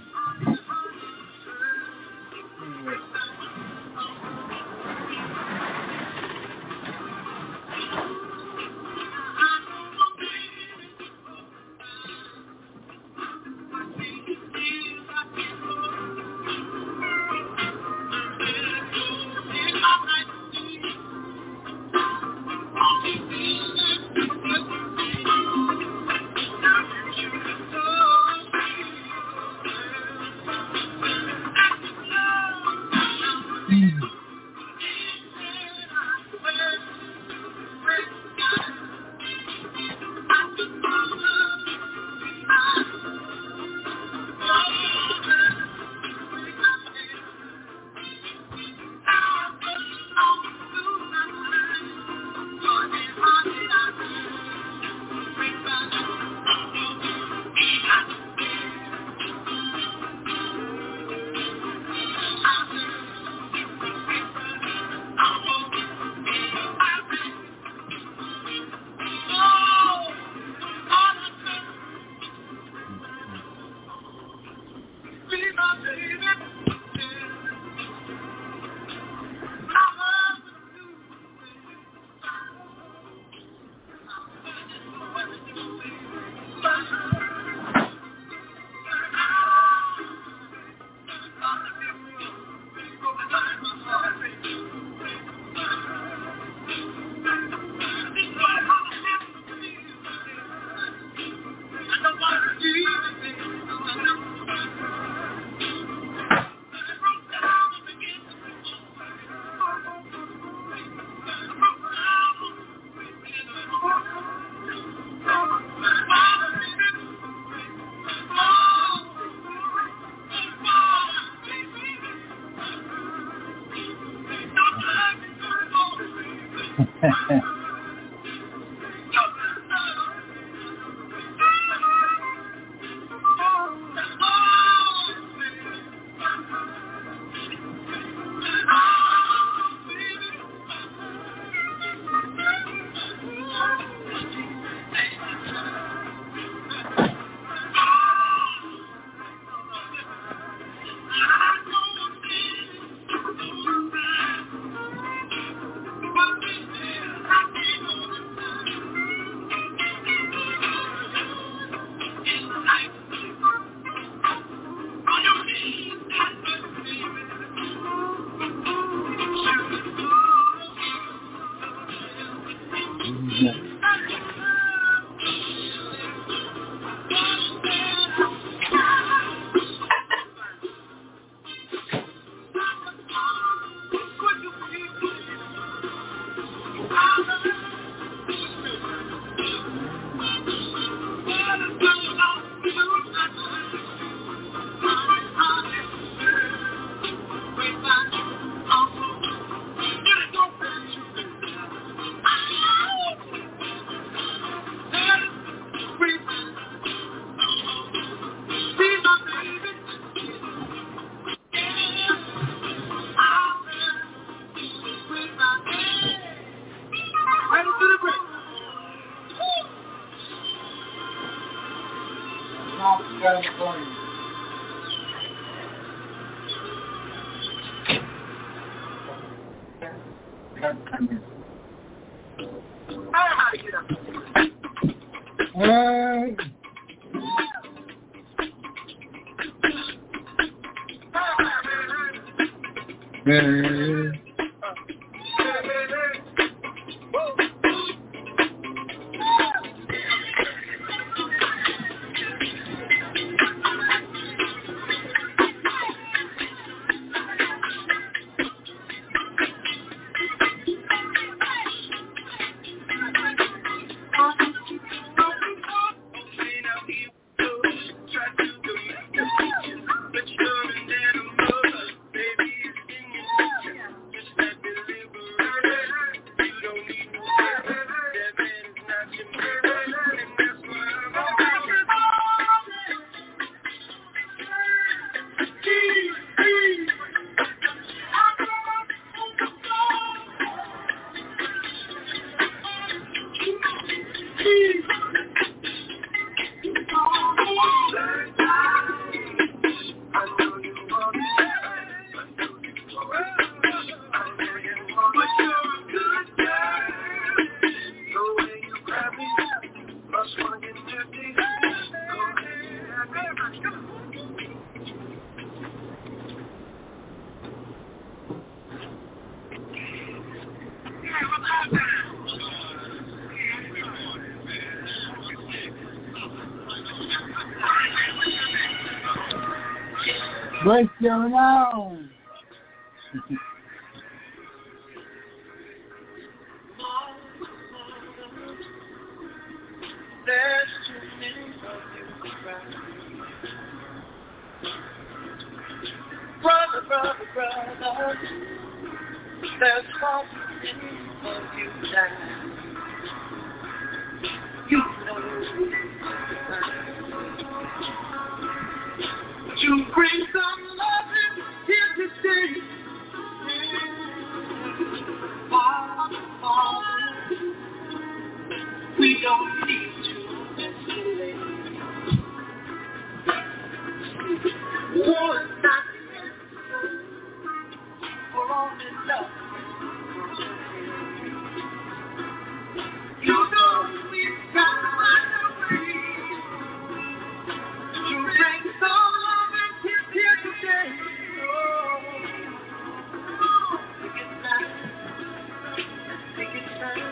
What's going on? There's too many of you around. Brother, there's far too many of you down. You know to bring some love here today. We don't need to escalate. War is not the answer for only love. You know we've got to find a way to bring some love here today. Take it time.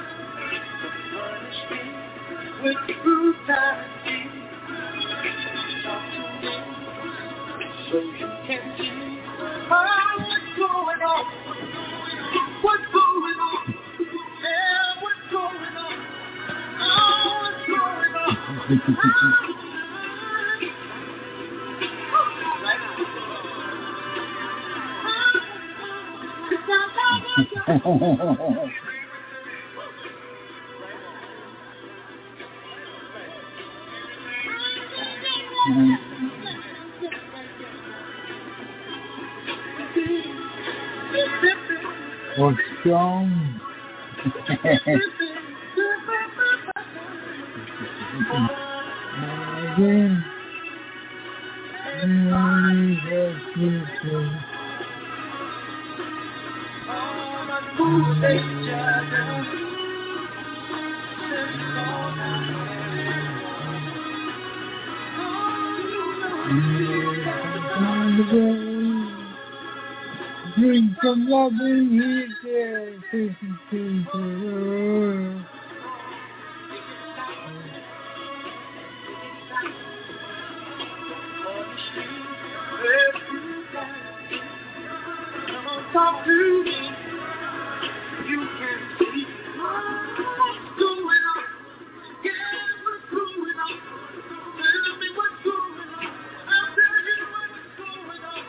With brutality, talk to me so you can see what's going on. What's going on? Yeah, what's going on? Oh, what's going on? What's strong? Again. Bring some love in here, Talk to me. You can see what's going on. Yeah, what's going on. Tell me what's going on. I'll tell you what's going on.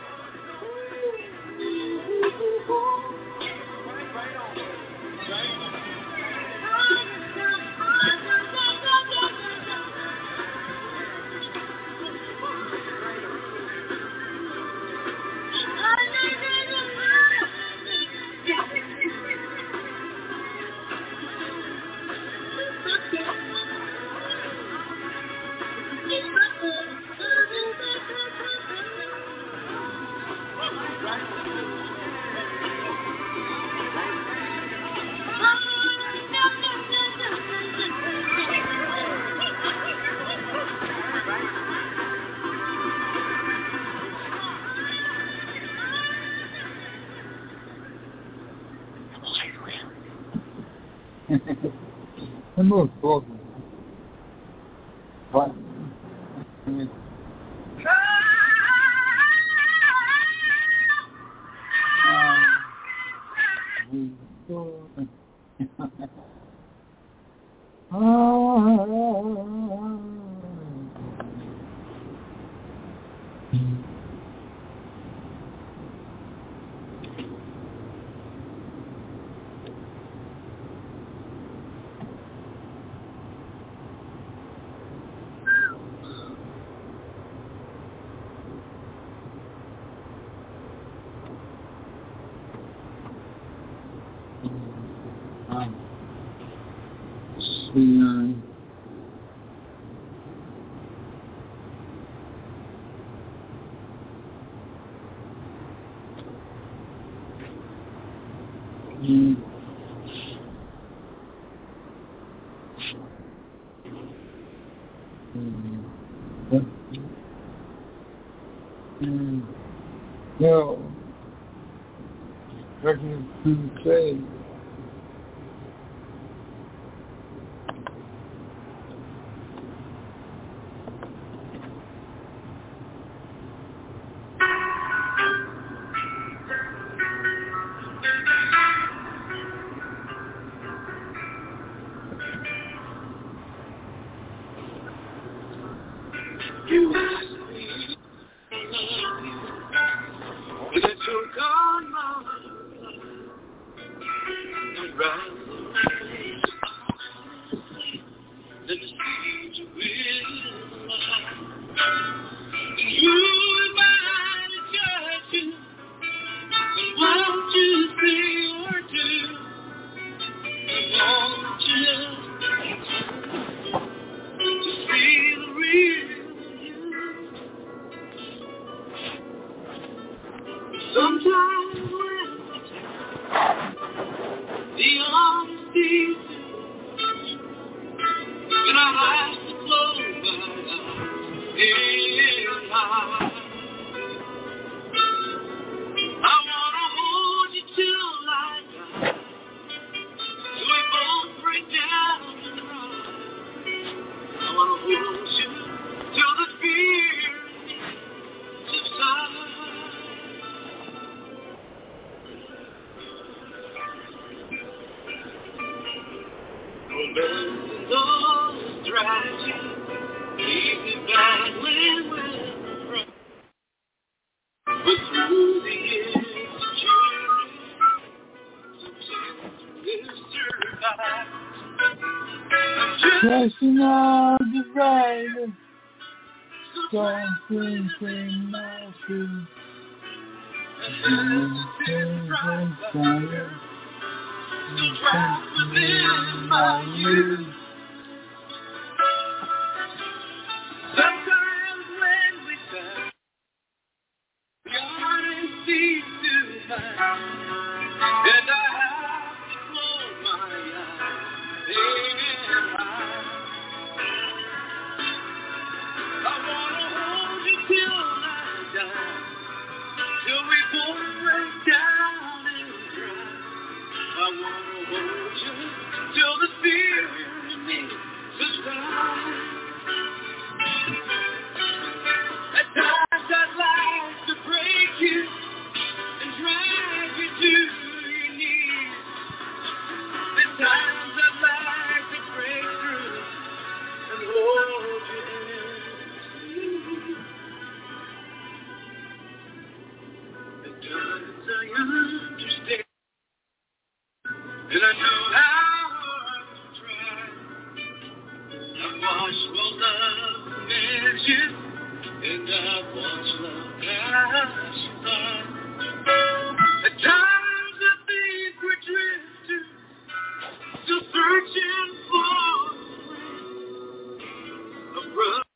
Right on. I'm most welcome. What? No, I can say. Crashing on the rider. something in my feet. Sometimes when we touch, your heart seems to find, and I have to close my eyes and hide. I wanna hold you till I die, till we both break down and cry. I wanna hold you till the fear in me subsides. At times I'd like to break you and drag you to your knees. At times I'd like to break through and hold you in. At times I understand, and I know how hard to try. I've watched what love mentioned, and I've watched love pass by. At times I think we're drifting, still searching for a brother.